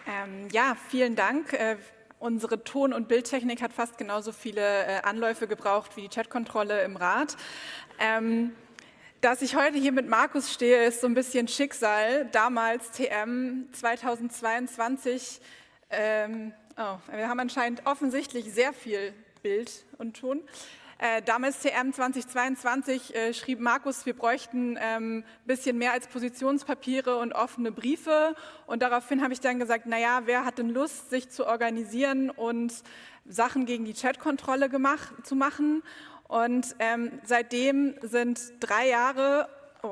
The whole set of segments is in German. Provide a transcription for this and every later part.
Ja, vielen Dank. Unsere Ton- und Bildtechnik hat fast genauso viele Anläufe gebraucht wie die Chatkontrolle im Rat. Dass ich heute hier mit Markus stehe, ist so ein bisschen Schicksal. Damals TM 2022, wir haben anscheinend offensichtlich sehr viel Bild und Ton. Damals TM 2022 schrieb Markus, wir bräuchten ein bisschen mehr als Positionspapiere und offene Briefe. Und daraufhin habe ich dann gesagt, naja, wer hat denn Lust, sich zu organisieren und Sachen gegen die Chatkontrolle zu machen? Und seitdem sind 3 Jahre,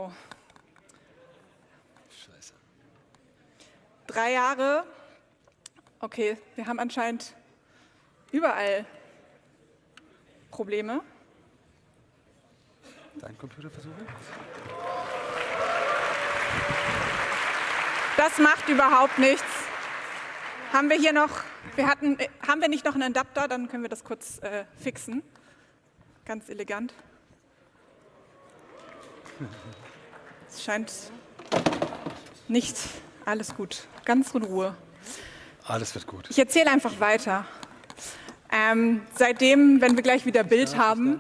3 Jahre, okay, wir haben anscheinend überall Probleme. Dein Computer versuchen? Das macht überhaupt nichts. Haben wir hier noch, haben wir nicht noch einen Adapter? Dann können wir das kurz fixen. Ganz elegant. Es scheint nicht alles gut. Ganz in Ruhe. Alles wird gut. Ich erzähle einfach weiter. Seitdem, wenn wir gleich wieder Bild haben,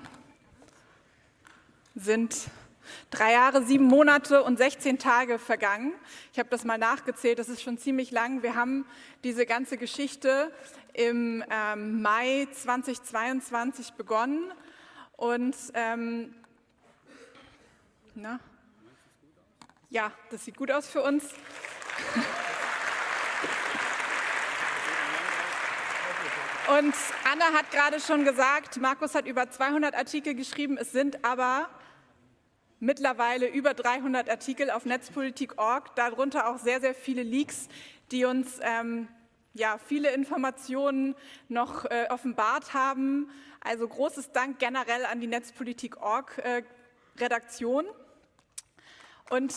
sind 3 Jahre, 7 Monate und 16 Tage vergangen. Ich habe das mal nachgezählt, das ist schon ziemlich lang. Wir haben diese ganze Geschichte im Mai 2022 begonnen und ja, das sieht gut aus für uns. Und Anna hat gerade schon gesagt, Markus hat über 200 Artikel geschrieben, es sind aber mittlerweile über 300 Artikel auf netzpolitik.org, darunter auch sehr, sehr viele Leaks, die uns viele Informationen noch offenbart haben. Also großes Dank generell an die netzpolitik.org Redaktion. Und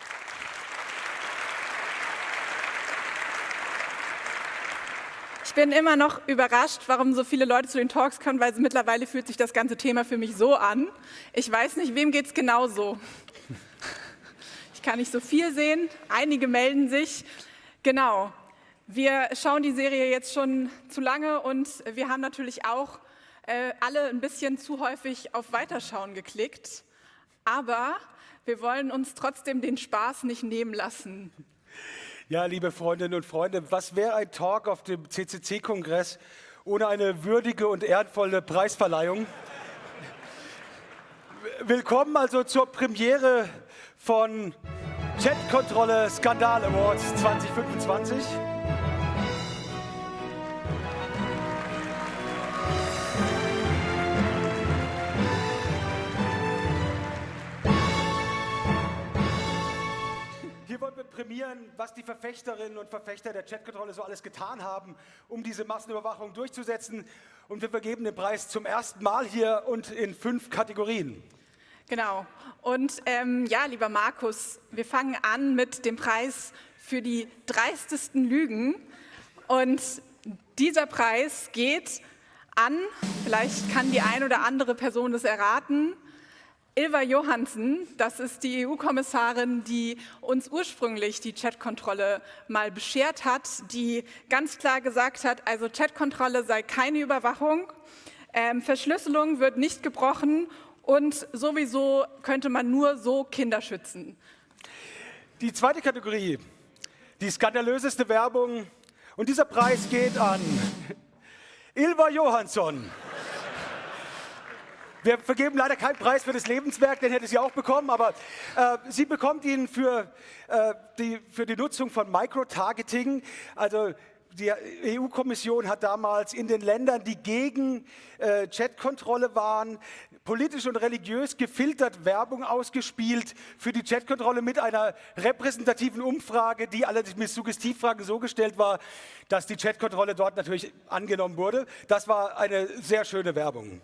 ich bin immer noch überrascht, warum so viele Leute zu den Talks kommen, weil mittlerweile fühlt sich das ganze Thema für mich so an. Ich weiß nicht, wem geht es genauso. Ich kann nicht so viel sehen, einige melden sich. Genau, wir schauen die Serie jetzt schon zu lange und wir haben natürlich auch alle ein bisschen zu häufig auf Weiterschauen geklickt. Aber wir wollen uns trotzdem den Spaß nicht nehmen lassen. Ja, liebe Freundinnen und Freunde, was wäre ein Talk auf dem CCC-Kongress ohne eine würdige und ehrenvolle Preisverleihung? Willkommen also zur Premiere von Chatkontrolle Skandal Awards 2025. Hier wollen wir prämieren, was die Verfechterinnen und Verfechter der Chatkontrolle so alles getan haben, um diese Massenüberwachung durchzusetzen. Und wir vergeben den Preis zum ersten Mal hier und in 5 Kategorien. Genau. Und ja, lieber Markus, wir fangen an mit dem Preis für die dreistesten Lügen. Und dieser Preis geht an, vielleicht kann die ein oder andere Person das erraten, Ylva Johansson, das ist die EU-Kommissarin, die uns ursprünglich die Chatkontrolle mal beschert hat, die ganz klar gesagt hat, also Chatkontrolle sei keine Überwachung, Verschlüsselung wird nicht gebrochen und sowieso könnte man nur so Kinder schützen. Die zweite Kategorie, die skandalöseste Werbung, und dieser Preis geht an Ylva Johansson. Wir vergeben leider keinen Preis für das Lebenswerk, den hätte sie auch bekommen, aber sie bekommt ihn für die Nutzung von Microtargeting. Also die EU-Kommission hat damals in den Ländern, die gegen Chatkontrolle waren, politisch und religiös gefiltert Werbung ausgespielt für die Chatkontrolle mit einer repräsentativen Umfrage, die allerdings mit Suggestivfragen so gestellt war, dass die Chatkontrolle dort natürlich angenommen wurde. Das war eine sehr schöne Werbung.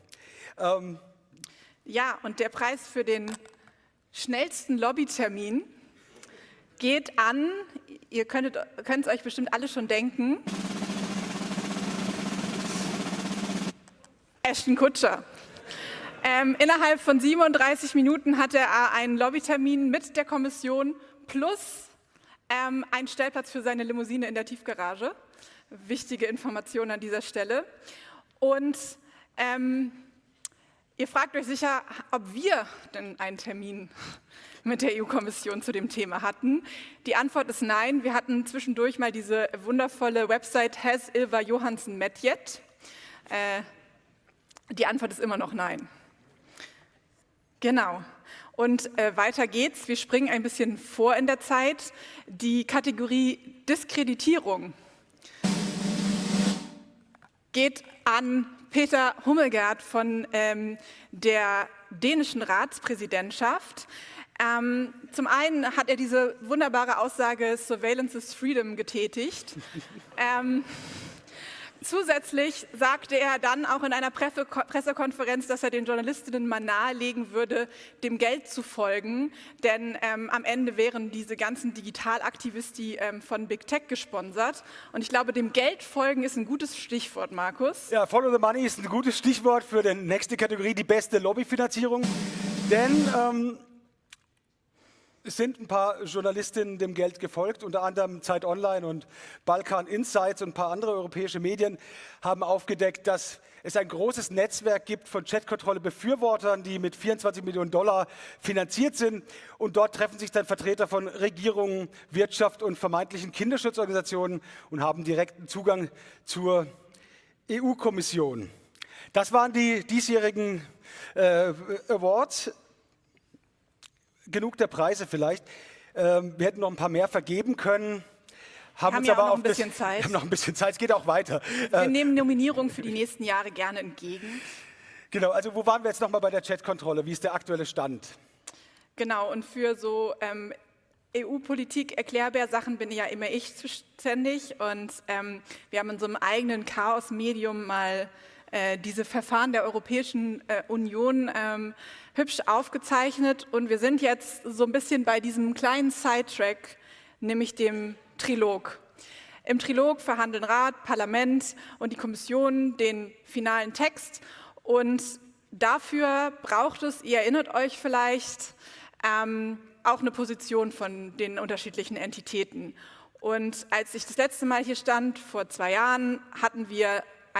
Ja, und der Preis für den schnellsten Lobbytermin geht an, ihr könnt es euch bestimmt alle schon denken, Ashton Kutcher. Innerhalb von 37 Minuten hatte er einen Lobbytermin mit der Kommission plus einen Stellplatz für seine Limousine in der Tiefgarage. Wichtige Information an dieser Stelle. Und ihr fragt euch sicher, ob wir denn einen Termin mit der EU-Kommission zu dem Thema hatten. Die Antwort ist nein. Wir hatten zwischendurch mal diese wundervolle Website Has Ylva Johansson met yet? Die Antwort ist immer noch nein. Genau. Und weiter geht's. Wir springen ein bisschen vor in der Zeit. Die Kategorie Diskreditierung geht an Peter Hummelgaard von der dänischen Ratspräsidentschaft. Zum einen hat er diese wunderbare Aussage Surveillance is Freedom getätigt. Zusätzlich sagte er dann auch in einer Pressekonferenz, dass er den Journalistinnen mal nahelegen würde, dem Geld zu folgen, denn am Ende wären diese ganzen Digitalaktivisti von Big Tech gesponsert. Und ich glaube, dem Geld folgen ist ein gutes Stichwort, Markus. Ja, Follow the Money ist ein gutes Stichwort für die nächste Kategorie, die beste Lobbyfinanzierung. Denn es sind ein paar Journalistinnen dem Geld gefolgt, unter anderem Zeit Online und Balkan Insights und ein paar andere europäische Medien haben aufgedeckt, dass es ein großes Netzwerk gibt von Chatkontrolle-Befürwortern, die mit 24 Millionen Dollar finanziert sind. Und dort treffen sich dann Vertreter von Regierungen, Wirtschaft und vermeintlichen Kinderschutzorganisationen und haben direkten Zugang zur EU-Kommission. Das waren die diesjährigen Awards. Genug der Preise vielleicht. Wir hätten noch ein paar mehr vergeben können. Haben uns ja aber auch noch auf ein bisschen Zeit. Wir haben noch ein bisschen Zeit, es geht auch weiter. Wir nehmen Nominierungen für die nächsten Jahre gerne entgegen. Genau, also wo waren wir jetzt nochmal bei der Chatkontrolle? Wie ist der aktuelle Stand? Genau, und für so EU-Politik-Erklärbär-Sachen bin ja immer ich zuständig. Und wir haben in so einem eigenen Chaos-Medium mal diese Verfahren der Europäischen Union hübsch aufgezeichnet. Und wir sind jetzt so ein bisschen bei diesem kleinen Sidetrack, nämlich dem Trilog. Im Trilog verhandeln Rat, Parlament und die Kommission den finalen Text. Und dafür braucht es, ihr erinnert euch vielleicht, auch eine Position von den unterschiedlichen Entitäten. Und als ich das letzte Mal hier stand, vor 2 Jahren, hatten wir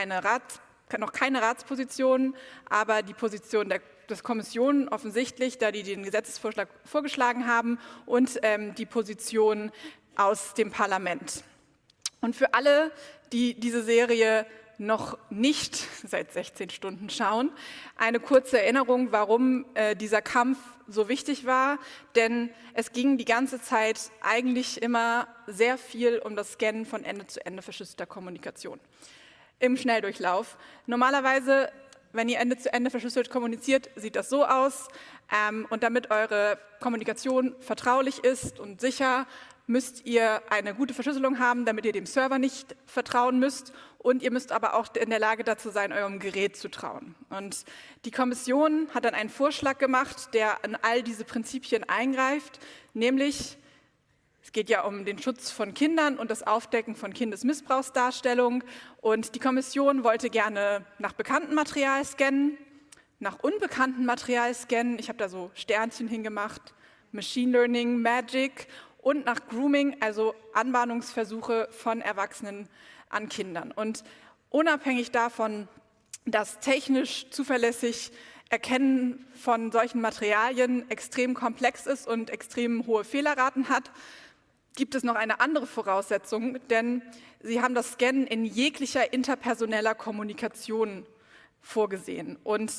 noch keine Ratsposition, aber die Position der Kommission offensichtlich, da die den Gesetzesvorschlag vorgeschlagen haben, und die Position aus dem Parlament. Und für alle, die diese Serie noch nicht seit 16 Stunden schauen, eine kurze Erinnerung, warum dieser Kampf so wichtig war. Denn es ging die ganze Zeit eigentlich immer sehr viel um das Scannen von Ende-zu-Ende verschlüsselter Kommunikation. Im Schnelldurchlauf. Normalerweise, wenn ihr Ende-zu-Ende verschlüsselt kommuniziert, sieht das so aus. Und damit eure Kommunikation vertraulich ist und sicher, müsst ihr eine gute Verschlüsselung haben, damit ihr dem Server nicht vertrauen müsst. Und ihr müsst aber auch in der Lage dazu sein, eurem Gerät zu trauen. Und die Kommission hat dann einen Vorschlag gemacht, der in all diese Prinzipien eingreift, nämlich es geht ja um den Schutz von Kindern und das Aufdecken von Kindesmissbrauchsdarstellung. Und die Kommission wollte gerne nach bekanntem Material scannen, nach unbekanntem Material scannen. Ich habe da so Sternchen hingemacht, Machine Learning, Magic und nach Grooming, also Anbahnungsversuche von Erwachsenen an Kindern. Und unabhängig davon, dass technisch zuverlässig Erkennen von solchen Materialien extrem komplex ist und extrem hohe Fehlerraten hat, gibt es noch eine andere Voraussetzung, denn sie haben das Scannen in jeglicher interpersoneller Kommunikation vorgesehen. Und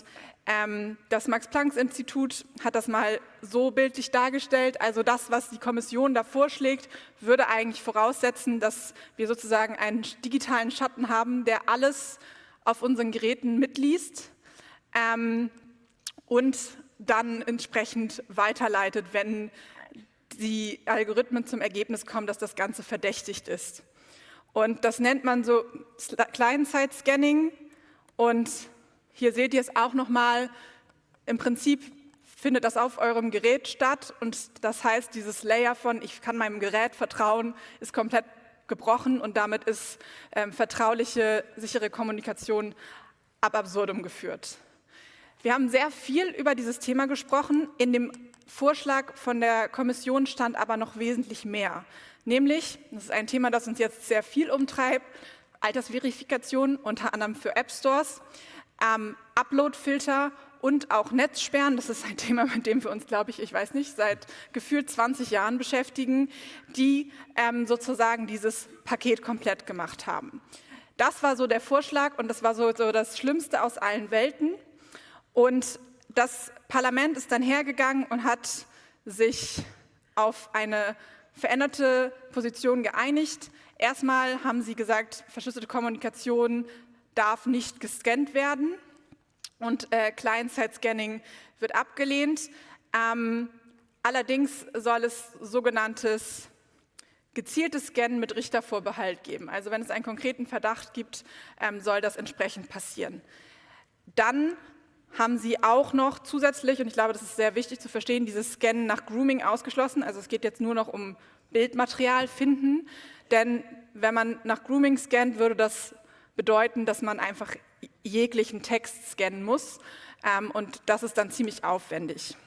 das Max-Planck-Institut hat das mal so bildlich dargestellt, also das, was die Kommission da vorschlägt, würde eigentlich voraussetzen, dass wir sozusagen einen digitalen Schatten haben, der alles auf unseren Geräten mitliest und dann entsprechend weiterleitet, wenn die Algorithmen zum Ergebnis kommen, dass das Ganze verdächtigt ist. Und das nennt man so Client-Side-Scanning. Und hier seht ihr es auch nochmal. Im Prinzip findet das auf eurem Gerät statt. Und das heißt, dieses Layer von ich kann meinem Gerät vertrauen, ist komplett gebrochen. Und damit ist vertrauliche, sichere Kommunikation ab absurdum geführt. Wir haben sehr viel über dieses Thema gesprochen. In dem Vorschlag von der Kommission stand aber noch wesentlich mehr. Nämlich, das ist ein Thema, das uns jetzt sehr viel umtreibt, Altersverifikation, unter anderem für App Stores, Uploadfilter und auch Netzsperren. Das ist ein Thema, mit dem wir uns, glaube ich, weiß nicht, seit gefühlt 20 Jahren beschäftigen, die sozusagen dieses Paket komplett gemacht haben. Das war so der Vorschlag und das war so das Schlimmste aus allen Welten. Und das Parlament ist dann hergegangen und hat sich auf eine veränderte Position geeinigt. Erstmal haben sie gesagt, verschlüsselte Kommunikation darf nicht gescannt werden und Client-Side-Scanning wird abgelehnt. Allerdings soll es sogenanntes gezieltes Scannen mit Richtervorbehalt geben. Also wenn es einen konkreten Verdacht gibt, soll das entsprechend passieren. Dann haben sie auch noch zusätzlich, und ich glaube, das ist sehr wichtig zu verstehen, dieses Scannen nach Grooming ausgeschlossen. Also es geht jetzt nur noch um Bildmaterial finden, denn wenn man nach Grooming scannt, würde das bedeuten, dass man einfach jeglichen Text scannen muss und das ist dann ziemlich aufwendig.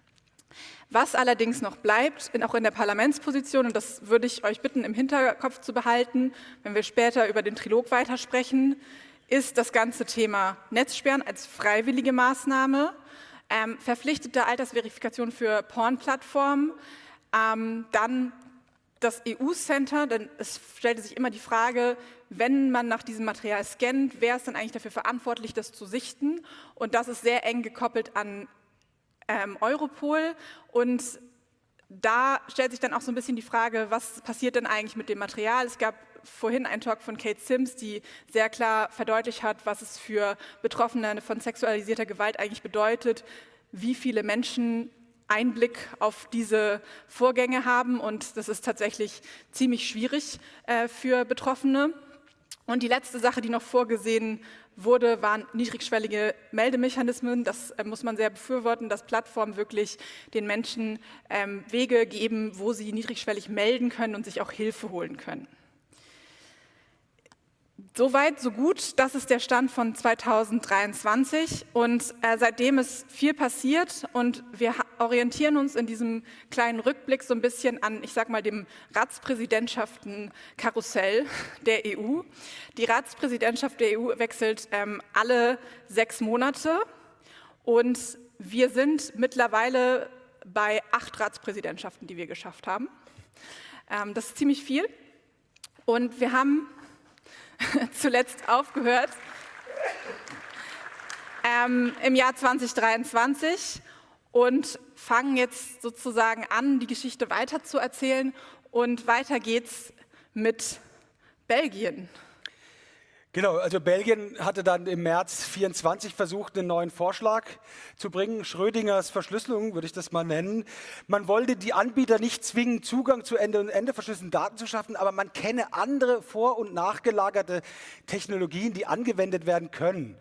Was allerdings noch bleibt, auch in der Parlamentsposition, und das würde ich euch bitten, im Hinterkopf zu behalten, wenn wir später über den Trilog weitersprechen, ist das ganze Thema Netzsperren als freiwillige Maßnahme, verpflichtete Altersverifikation für Porn-Plattformen, dann das EU-Center, denn es stellte sich immer die Frage, wenn man nach diesem Material scannt, wer ist dann eigentlich dafür verantwortlich, das zu sichten? Und das ist sehr eng gekoppelt an Europol und da stellt sich dann auch so ein bisschen die Frage, was passiert denn eigentlich mit dem Material? Es gab vorhin einen Talk von Kate Sims, die sehr klar verdeutlicht hat, was es für Betroffene von sexualisierter Gewalt eigentlich bedeutet, wie viele Menschen Einblick auf diese Vorgänge haben und das ist tatsächlich ziemlich schwierig für Betroffene. Und die letzte Sache, die noch vorgesehen wurde, waren niedrigschwellige Meldemechanismen. Das muss man sehr befürworten, dass Plattformen wirklich den Menschen Wege geben, wo sie niedrigschwellig melden können und sich auch Hilfe holen können. Soweit, so gut. Das ist der Stand von 2023 und seitdem ist viel passiert und wir orientieren uns in diesem kleinen Rückblick so ein bisschen an, ich sag mal, dem Ratspräsidentschaften-Karussell der EU. Die Ratspräsidentschaft der EU wechselt alle 6 Monate und wir sind mittlerweile bei 8 Ratspräsidentschaften, die wir geschafft haben. Das ist ziemlich viel und wir haben zuletzt aufgehört im Jahr 2023 und fangen jetzt sozusagen an, die Geschichte weiter zu erzählen und weiter geht's mit Belgien. Genau, also Belgien hatte dann im März 24 versucht, einen neuen Vorschlag zu bringen. Schrödingers Verschlüsselung, würde ich das mal nennen. Man wollte die Anbieter nicht zwingen, Zugang zu Ende-und-Ende verschlüsselten Daten zu schaffen, aber man kenne andere vor- und nachgelagerte Technologien, die angewendet werden können.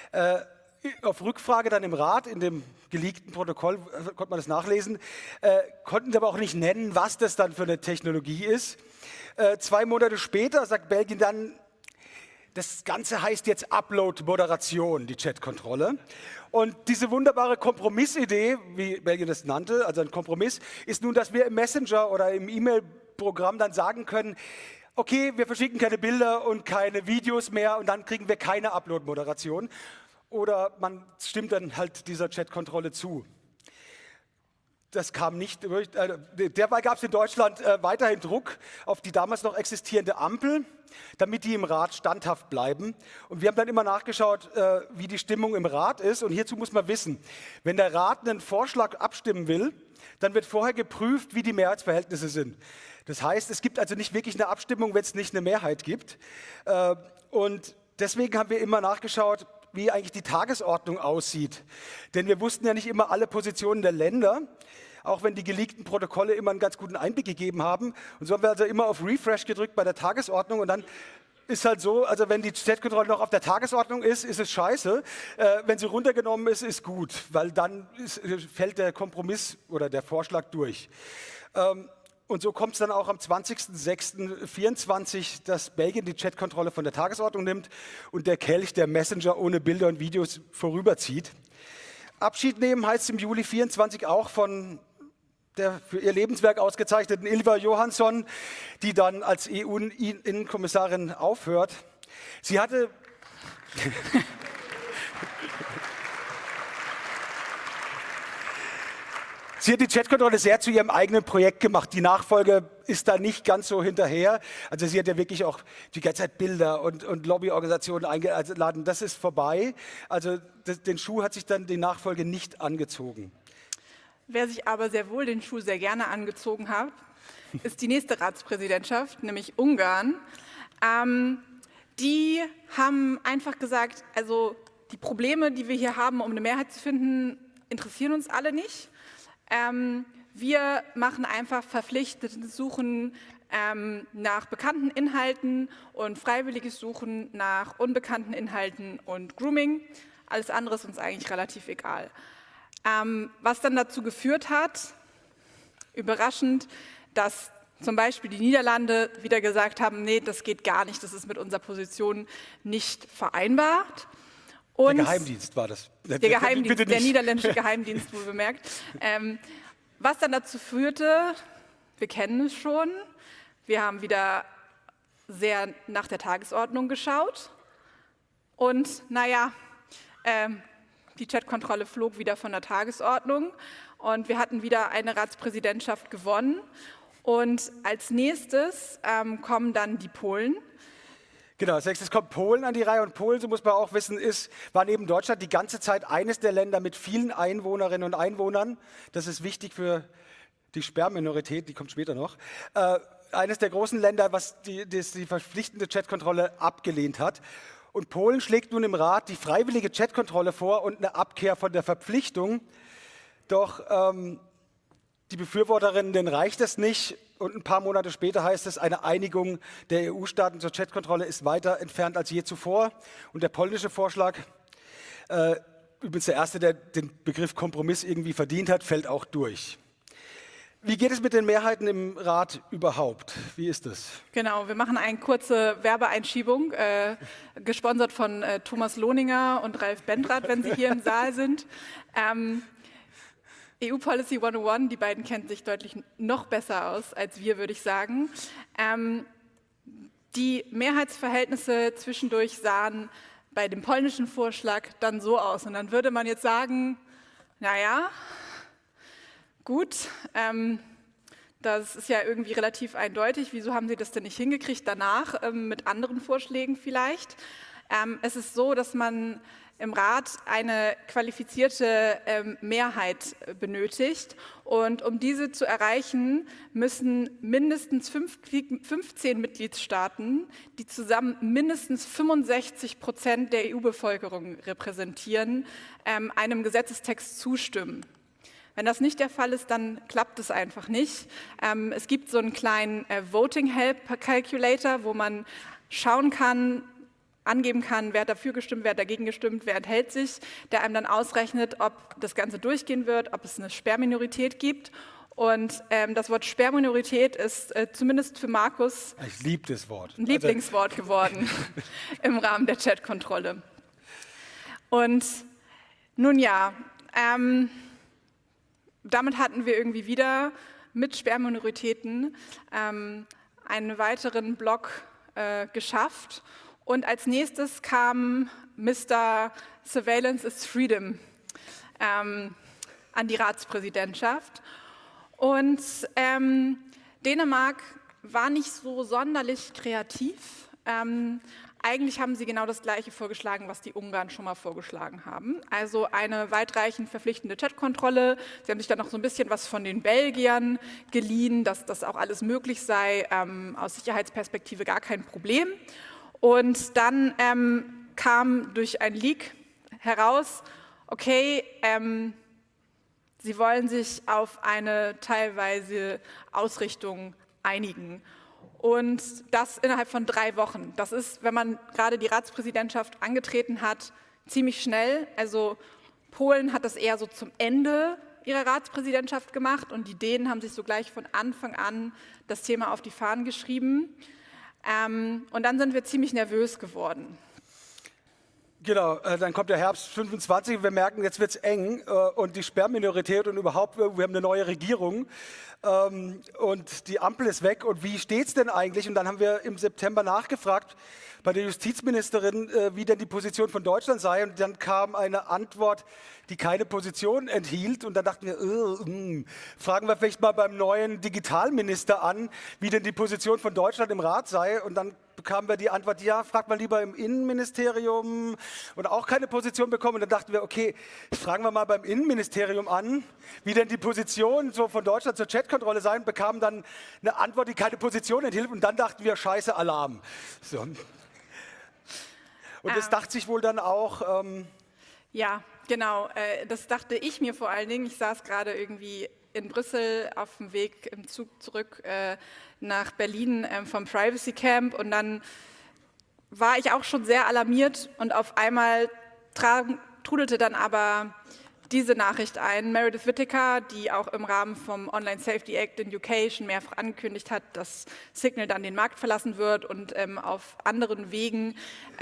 Auf Rückfrage dann im Rat, in dem geleakten Protokoll, konnte man das nachlesen, konnten sie aber auch nicht nennen, was das dann für eine Technologie ist. 2 Monate später sagt Belgien dann, das Ganze heißt jetzt Upload-Moderation, die Chat-Kontrolle. Und diese wunderbare Kompromissidee, wie Belgien das nannte, also ein Kompromiss, ist nun, dass wir im Messenger oder im E-Mail-Programm dann sagen können, okay, wir verschicken keine Bilder und keine Videos mehr und dann kriegen wir keine Upload-Moderation. Oder man stimmt dann halt dieser Chat-Kontrolle zu. Das kam nicht durch. Derweil gab es in Deutschland weiterhin Druck auf die damals noch existierende Ampel, damit die im Rat standhaft bleiben. Und wir haben dann immer nachgeschaut, wie die Stimmung im Rat ist. Und hierzu muss man wissen, wenn der Rat einen Vorschlag abstimmen will, dann wird vorher geprüft, wie die Mehrheitsverhältnisse sind. Das heißt, es gibt also nicht wirklich eine Abstimmung, wenn es nicht eine Mehrheit gibt. Und deswegen haben wir immer nachgeschaut, wie eigentlich die Tagesordnung aussieht. Denn wir wussten ja nicht immer alle Positionen der Länder, auch wenn die geleakten Protokolle immer einen ganz guten Einblick gegeben haben. Und so haben wir also immer auf Refresh gedrückt bei der Tagesordnung und dann ist halt so, also wenn die Chat-Kontrolle noch auf der Tagesordnung ist, ist es scheiße. Wenn sie runtergenommen ist, ist gut, weil dann fällt der Kompromiss oder der Vorschlag durch. Und so kommt es dann auch am 20.06.24, dass Belgien die Chat-Kontrolle von der Tagesordnung nimmt und der Kelch der Messenger ohne Bilder und Videos vorüberzieht. Abschied nehmen heißt im Juli 24 auch von der für ihr Lebenswerk ausgezeichneten Ylva Johansson, die dann als EU-Innenkommissarin aufhört. Sie hatte Sie hat die Chatkontrolle sehr zu ihrem eigenen Projekt gemacht. Die Nachfolge ist da nicht ganz so hinterher. Also sie hat ja wirklich auch die ganze Zeit Bilder und Lobbyorganisationen eingeladen. Das ist vorbei. Also den Schuh hat sich dann die Nachfolge nicht angezogen. Wer sich aber sehr wohl den Schuh sehr gerne angezogen hat, ist die nächste Ratspräsidentschaft, nämlich Ungarn. Die haben einfach gesagt, also die Probleme, die wir hier haben, um eine Mehrheit zu finden, interessieren uns alle nicht. Wir machen einfach verpflichtetes Suchen nach bekannten Inhalten und freiwilliges Suchen nach unbekannten Inhalten und Grooming. Alles andere ist uns eigentlich relativ egal. Was dann dazu geführt hat, überraschend, dass zum Beispiel die Niederlande wieder gesagt haben, nee, das geht gar nicht, das ist mit unserer Position nicht vereinbart. Und der Geheimdienst war das. Der Geheimdienst, der niederländische Geheimdienst, wohl bemerkt. Was dann dazu führte, wir kennen es schon, wir haben wieder sehr nach der Tagesordnung geschaut und naja, die Chatkontrolle flog wieder von der Tagesordnung und wir hatten wieder eine Ratspräsidentschaft gewonnen. Und als nächstes kommen dann die Polen. Genau, als nächstes kommt Polen an die Reihe und Polen, so muss man auch wissen, war neben Deutschland die ganze Zeit eines der Länder mit vielen Einwohnerinnen und Einwohnern. Das ist wichtig für die Sperrminorität, die kommt später noch. Eines der großen Länder, was die verpflichtende Chatkontrolle abgelehnt hat. Und Polen schlägt nun im Rat die freiwillige Chatkontrolle vor und eine Abkehr von der Verpflichtung. Doch die Befürworterinnen, denen reicht es nicht. Und ein paar Monate später heißt es, eine Einigung der EU-Staaten zur Chatkontrolle ist weiter entfernt als je zuvor. Und der polnische Vorschlag, übrigens der erste, der den Begriff Kompromiss irgendwie verdient hat, fällt auch durch. Wie geht es mit den Mehrheiten im Rat überhaupt? Wie ist es? Genau, wir machen eine kurze Werbeeinschiebung, gesponsert von Thomas Lohninger und Ralf Bendrath, wenn Sie hier im Saal sind. EU Policy 101, die beiden kennen sich deutlich noch besser aus als wir, würde ich sagen. Die Mehrheitsverhältnisse zwischendurch sahen bei dem polnischen Vorschlag dann so aus. Und dann würde man jetzt sagen, naja, gut, das ist ja irgendwie relativ eindeutig. Wieso haben Sie das denn nicht hingekriegt danach mit anderen Vorschlägen vielleicht? Es ist so, dass man im Rat eine qualifizierte Mehrheit benötigt. Und um diese zu erreichen, müssen mindestens 15 Mitgliedstaaten, die zusammen mindestens 65% der EU-Bevölkerung repräsentieren, einem Gesetzestext zustimmen. Wenn das nicht der Fall ist, dann klappt es einfach nicht. Es gibt so einen kleinen Voting Help Calculator, wo man schauen kann, angeben kann, wer hat dafür gestimmt, wer hat dagegen gestimmt, wer enthält sich, der einem dann ausrechnet, ob das Ganze durchgehen wird, ob es eine Sperrminorität gibt. Und das Wort Sperrminorität ist zumindest für Markus ich liebe das Wort. Ein Lieblingswort geworden im Rahmen der Chatkontrolle. Und nun ja, damit hatten wir irgendwie wieder mit Sperrminoritäten einen weiteren Block geschafft. Und als nächstes kam Mr. Surveillance is Freedom an die Ratspräsidentschaft. Und Dänemark war nicht so sonderlich kreativ. Eigentlich haben sie genau das Gleiche vorgeschlagen, was die Ungarn schon mal vorgeschlagen haben. Also eine weitreichend verpflichtende Chatkontrolle. Sie haben sich dann noch so ein bisschen was von den Belgiern geliehen, dass das auch alles möglich sei, aus Sicherheitsperspektive gar kein Problem. Und dann kam durch ein Leak heraus, okay, sie wollen sich auf eine teilweise Ausrichtung einigen. Und das innerhalb von 3 Wochen. Das ist, wenn man gerade die Ratspräsidentschaft angetreten hat, ziemlich schnell. Also Polen hat das eher so zum Ende ihrer Ratspräsidentschaft gemacht und die Dänen haben sich so gleich von Anfang an das Thema auf die Fahnen geschrieben. Und dann sind wir ziemlich nervös geworden. Genau, dann kommt der Herbst 25 und wir merken, jetzt wird es eng und die Sperrminorität und überhaupt, wir haben eine neue Regierung und die Ampel ist weg und wie steht es denn eigentlich? Und dann haben wir im September nachgefragt bei der Justizministerin, wie denn die Position von Deutschland sei und dann kam eine Antwort, die keine Position enthielt und dann dachten wir, fragen wir vielleicht mal beim neuen Digitalminister an, wie denn die Position von Deutschland im Rat sei und dann bekamen wir die Antwort, ja, fragt mal lieber im Innenministerium und auch keine Position bekommen. Und dann dachten wir, okay, fragen wir mal beim Innenministerium an, wie denn die Position so von Deutschland zur Chatkontrolle sei und bekamen dann eine Antwort, die keine Position enthielt. Und dann dachten wir, scheiße, Alarm. So. Und das dachte sich wohl dann auch... Ja, genau. Das dachte ich mir vor allen Dingen. Ich saß gerade irgendwie in Brüssel auf dem Weg im Zug zurück nach Berlin vom Privacy Camp und dann war ich auch schon sehr alarmiert und auf einmal trudelte dann aber diese Nachricht ein. Meredith Whittaker, die auch im Rahmen vom Online Safety Act in UK schon mehrfach angekündigt hat, dass Signal dann den Markt verlassen wird und auf anderen Wegen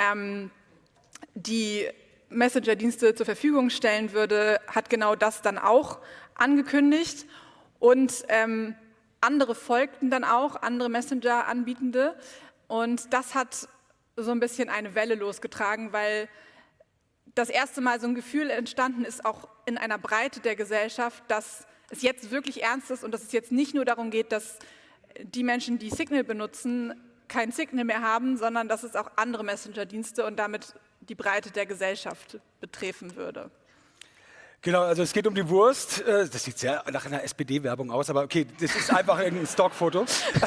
die Messenger-Dienste zur Verfügung stellen würde, hat genau das dann auch angekündigt und andere folgten dann auch, andere Messenger-Anbietende und das hat so ein bisschen eine Welle losgetragen, weil das erste Mal so ein Gefühl entstanden ist, auch in einer Breite der Gesellschaft, dass es jetzt wirklich ernst ist und dass es jetzt nicht nur darum geht, dass die Menschen, die Signal benutzen, kein Signal mehr haben, sondern dass es auch andere Messenger-Dienste und damit die Breite der Gesellschaft betreffen würde. Genau, also es geht um die Wurst. Das sieht sehr nach einer SPD-Werbung aus, aber okay, das ist einfach ein Stockfoto.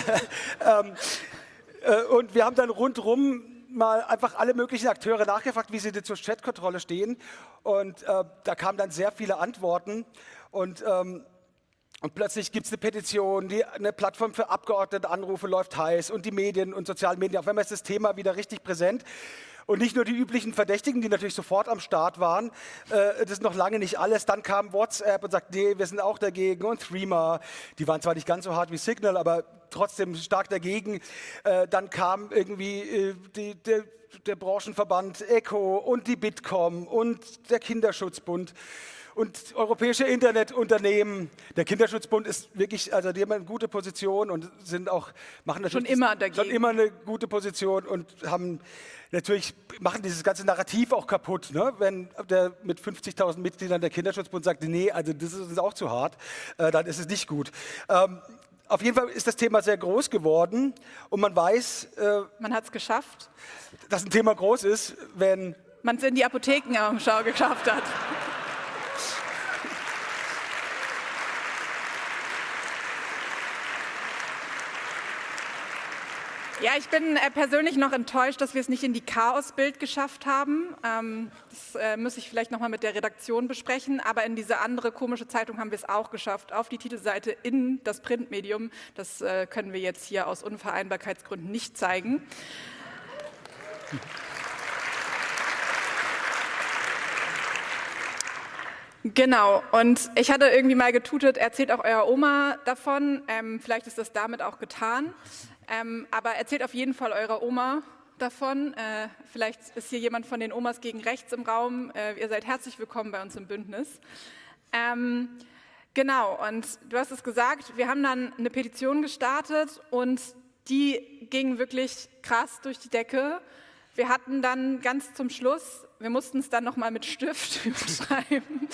Und wir haben dann rundherum mal einfach alle möglichen Akteure nachgefragt, wie sie zur Chatkontrolle stehen. Und da kamen dann sehr viele Antworten. Und plötzlich gibt es eine Petition, eine Plattform für Abgeordnetenanrufe läuft heiß und die Medien und sozialen Medien. Auf einmal ist das Thema wieder richtig präsent. Und nicht nur die üblichen Verdächtigen, die natürlich sofort am Start waren, das ist noch lange nicht alles. Dann kam WhatsApp und sagt, nee, wir sind auch dagegen. Und Threema, die waren zwar nicht ganz so hart wie Signal, aber trotzdem stark dagegen. Dann kam irgendwie der Branchenverband ECHO und die Bitkom und der Kinderschutzbund. Und europäische Internetunternehmen, der Kinderschutzbund ist wirklich, also die haben eine gute Position und sind auch, machen natürlich schon immer eine gute Position und haben natürlich, machen dieses ganze Narrativ auch kaputt, ne? Wenn der mit 50.000 Mitgliedern der Kinderschutzbund sagt, nee, also das ist uns auch zu hart, dann ist es nicht gut. Auf jeden Fall ist das Thema sehr groß geworden und man weiß, man hat es geschafft, dass ein Thema groß ist, wenn man es in die Apothekenumschau geschafft hat. Ja, ich bin persönlich noch enttäuscht, dass wir es nicht in die Chaosbild geschafft haben. Das muss ich vielleicht nochmal mit der Redaktion besprechen, aber in diese andere komische Zeitung haben wir es auch geschafft, auf die Titelseite in das Printmedium. Das können wir jetzt hier aus Unvereinbarkeitsgründen nicht zeigen. Genau, und ich hatte irgendwie mal getutet, erzählt auch eurer Oma davon, vielleicht ist das damit auch getan. Aber erzählt auf jeden Fall eurer Oma davon. Vielleicht ist hier jemand von den Omas gegen Rechts im Raum. Ihr seid herzlich willkommen bei uns im Bündnis. Genau, und du hast es gesagt, wir haben dann eine Petition gestartet und die ging wirklich krass durch die Decke. Wir hatten dann ganz zum Schluss, wir mussten es dann nochmal mit Stift überschreiben,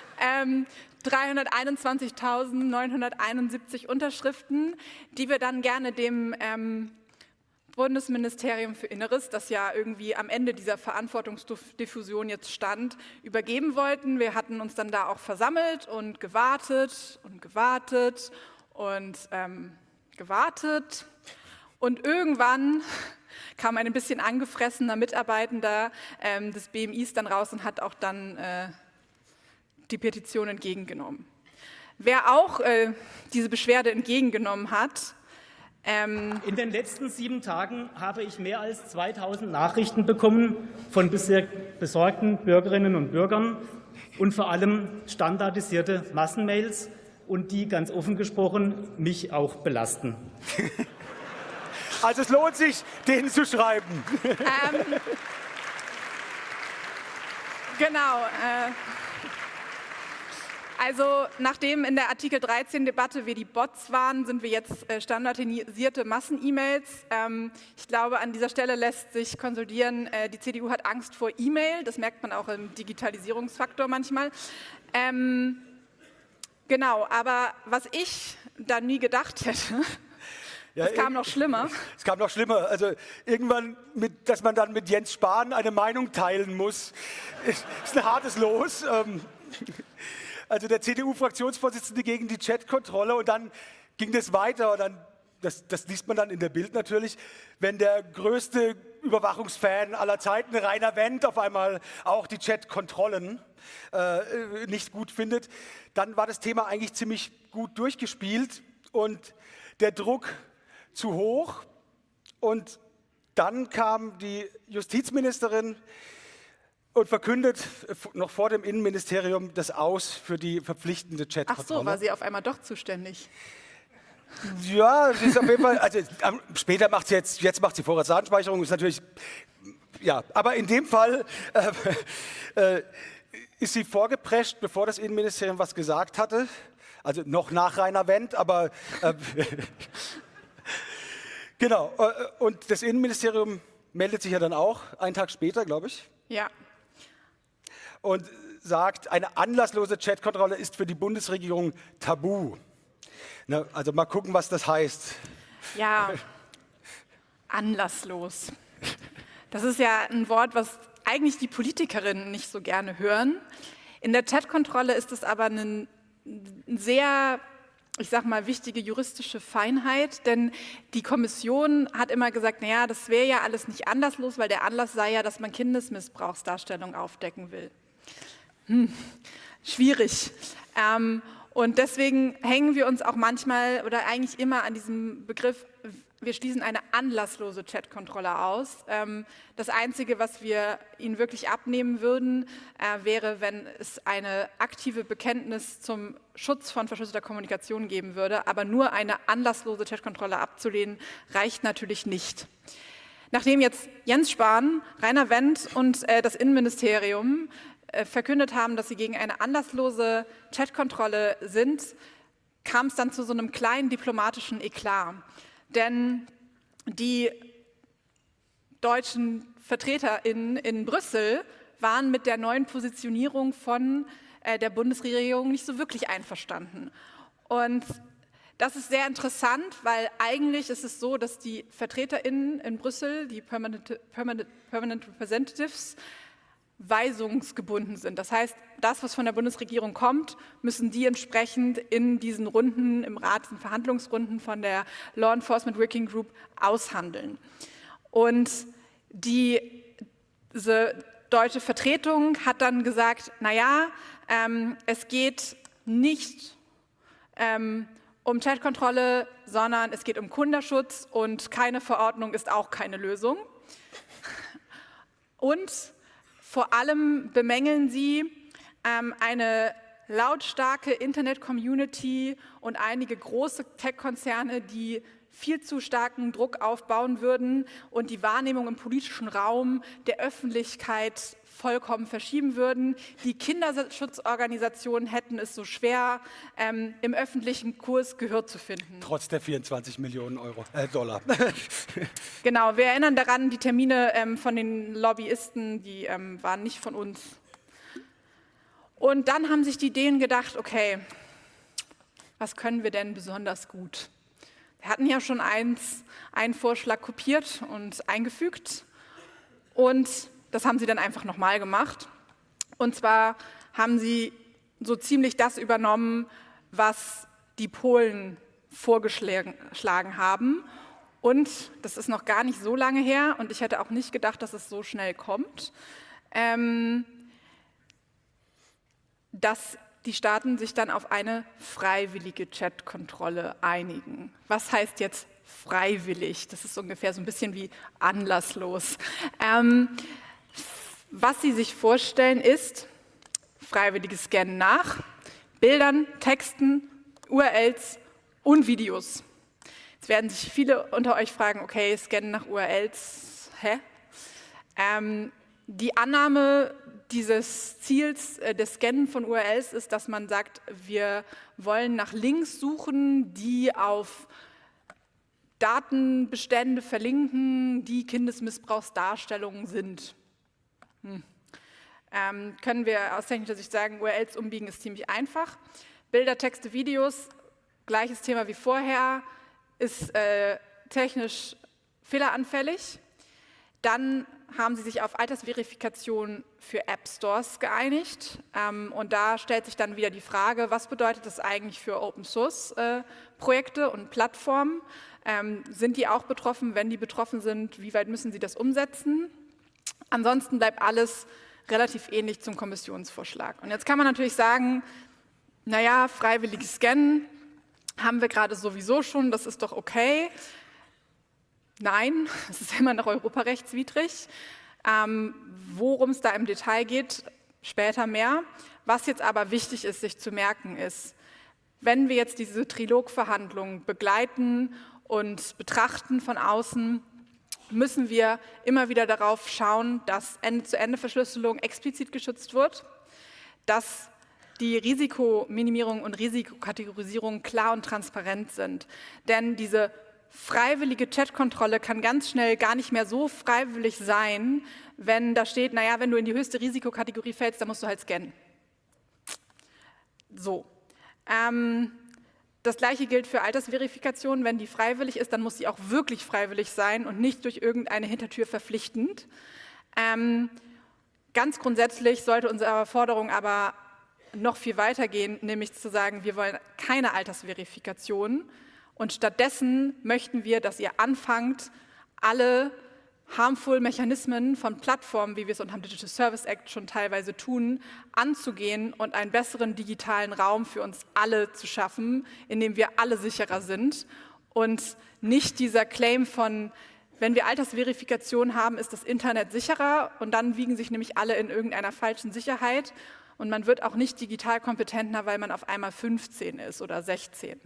321.971 Unterschriften, die wir dann gerne dem Bundesministerium für Inneres, das ja irgendwie am Ende dieser Verantwortungsdiffusion jetzt stand, übergeben wollten. Wir hatten uns dann da auch versammelt und gewartet und gewartet und gewartet. Und irgendwann kam ein bisschen angefressener Mitarbeitender des BMIs dann raus und hat auch dann die Petition entgegengenommen. Wer auch diese Beschwerde entgegengenommen hat, in den letzten 7 Tagen habe ich mehr als 2000 Nachrichten bekommen von besorgten Bürgerinnen und Bürgern und vor allem standardisierte Massenmails und die ganz offen gesprochen mich auch belasten. Also es lohnt sich, denen zu schreiben. Genau. Also nachdem in der Artikel 13-Debatte wir die Bots waren, sind wir jetzt standardisierte Massen-E-Mails. Ich glaube, an dieser Stelle lässt sich konsolidieren, die CDU hat Angst vor E-Mail. Das merkt man auch im Digitalisierungsfaktor manchmal. Genau, aber was ich da nie gedacht hätte, es kam noch schlimmer. Es kam noch schlimmer. Also irgendwann, dass man dann mit Jens Spahn eine Meinung teilen muss, ist ein hartes Los. Also der CDU-Fraktionsvorsitzende gegen die Chatkontrolle und dann ging das weiter. Und dann, das liest man dann in der Bild natürlich, wenn der größte Überwachungsfan aller Zeiten, Rainer Wendt, auf einmal auch die Chatkontrollen nicht gut findet, dann war das Thema eigentlich ziemlich gut durchgespielt und der Druck zu hoch. Und dann kam die Justizministerin und verkündet noch vor dem Innenministerium das Aus für die verpflichtende Chatkontrolle. Ach so, war sie auf einmal doch zuständig? Ja, sie ist auf jeden Fall, also später macht sie jetzt macht sie Vorratsdatenspeicherung, ist natürlich, ja, aber in dem Fall ist sie vorgeprescht, bevor das Innenministerium was gesagt hatte, also noch nach Rainer Wendt, aber genau, und das Innenministerium meldet sich ja dann auch, einen Tag später, glaube ich. Ja. Und sagt, eine anlasslose Chatkontrolle ist für die Bundesregierung tabu. Ne, also mal gucken, was das heißt. Ja, anlasslos. Das ist ja ein Wort, was eigentlich die Politikerinnen nicht so gerne hören. In der Chatkontrolle ist es aber eine sehr, ich sag mal, wichtige juristische Feinheit, denn die Kommission hat immer gesagt, naja, das wäre ja alles nicht anlasslos, weil der Anlass sei ja, dass man Kindesmissbrauchsdarstellung aufdecken will. Schwierig. Und deswegen hängen wir uns auch manchmal oder eigentlich immer an diesem Begriff, wir schließen eine anlasslose Chatkontrolle aus. Das Einzige, was wir Ihnen wirklich abnehmen würden, wäre, wenn es eine aktive Bekenntnis zum Schutz von verschlüsselter Kommunikation geben würde. Aber nur eine anlasslose Chatkontrolle abzulehnen, reicht natürlich nicht. Nachdem jetzt Jens Spahn, Rainer Wendt und das Innenministerium verkündet haben, dass sie gegen eine anlasslose Chatkontrolle sind, kam es dann zu so einem kleinen diplomatischen Eklat. Denn die deutschen VertreterInnen in Brüssel waren mit der neuen Positionierung von der Bundesregierung nicht so wirklich einverstanden. Und das ist sehr interessant, weil eigentlich ist es so, dass die VertreterInnen in Brüssel, die Permanent Representatives, weisungsgebunden sind. Das heißt, das, was von der Bundesregierung kommt, müssen die entsprechend in diesen Runden, im Rat, diesen Verhandlungsrunden von der Law Enforcement Working Group aushandeln. Und diese deutsche Vertretung hat dann gesagt, naja, es geht nicht um Chatkontrolle, sondern es geht um Kundenschutz und keine Verordnung ist auch keine Lösung. Und vor allem bemängeln sie eine lautstarke Internet-Community und einige große Tech-Konzerne, die viel zu starken Druck aufbauen würden und die Wahrnehmung im politischen Raum der Öffentlichkeit vollkommen verschieben würden. Die Kinderschutzorganisationen hätten es so schwer, im öffentlichen Kurs Gehör zu finden. Trotz der 24 Millionen Dollar. Genau, wir erinnern daran, die Termine von den Lobbyisten, die waren nicht von uns. Und dann haben sich die Dänen gedacht, okay, was können wir denn besonders gut? Wir hatten ja schon einen Vorschlag kopiert und eingefügt und das haben sie dann einfach nochmal gemacht. Und zwar haben sie so ziemlich das übernommen, was die Polen vorgeschlagen haben. Und das ist noch gar nicht so lange her und ich hätte auch nicht gedacht, dass es so schnell kommt, dass die Staaten sich dann auf eine freiwillige Chatkontrolle einigen. Was heißt jetzt freiwillig? Das ist ungefähr so ein bisschen wie anlasslos. Was Sie sich vorstellen ist, freiwilliges Scannen nach Bildern, Texten, URLs und Videos. Jetzt werden sich viele unter euch fragen, okay, Scannen nach URLs, hä? Die Annahme dieses Ziels des Scannen von URLs ist, dass man sagt, wir wollen nach Links suchen, die auf Datenbestände verlinken, die Kindesmissbrauchsdarstellungen sind. Können wir aus technischer Sicht sagen, URLs umbiegen ist ziemlich einfach. Bilder, Texte, Videos, gleiches Thema wie vorher, ist technisch fehleranfällig. Dann haben sie sich auf Altersverifikation für App Stores geeinigt. Und da stellt sich dann wieder die Frage, was bedeutet das eigentlich für Open-Source-Projekte und Plattformen? Sind die auch betroffen? Wenn die betroffen sind, wie weit müssen sie das umsetzen? Ansonsten bleibt alles relativ ähnlich zum Kommissionsvorschlag. Und jetzt kann man natürlich sagen, naja, freiwilliges Scannen haben wir gerade sowieso schon, das ist doch okay. Nein, es ist immer noch europarechtswidrig. Worum es da im Detail geht, später mehr. Was jetzt aber wichtig ist, sich zu merken, ist, wenn wir jetzt diese Trilogverhandlungen begleiten und betrachten von außen, müssen wir immer wieder darauf schauen, dass Ende-zu-Ende-Verschlüsselung explizit geschützt wird, dass die Risikominimierung und Risikokategorisierung klar und transparent sind. Denn diese freiwillige Chatkontrolle kann ganz schnell gar nicht mehr so freiwillig sein, wenn da steht, naja, wenn du in die höchste Risikokategorie fällst, dann musst du halt scannen. So. Das Gleiche gilt für Altersverifikation. Wenn die freiwillig ist, dann muss sie auch wirklich freiwillig sein und nicht durch irgendeine Hintertür verpflichtend. Ganz grundsätzlich sollte unsere Forderung aber noch viel weiter gehen, nämlich zu sagen, wir wollen keine Altersverifikation. Und stattdessen möchten wir, dass ihr anfangt, alle harmful Mechanismen von Plattformen, wie wir es unter dem Digital Service Act schon teilweise tun, anzugehen und einen besseren digitalen Raum für uns alle zu schaffen, in dem wir alle sicherer sind und nicht dieser Claim von, wenn wir Altersverifikation haben, ist das Internet sicherer und dann wiegen sich nämlich alle in irgendeiner falschen Sicherheit und man wird auch nicht digital kompetenter, weil man auf einmal 15 ist oder 16.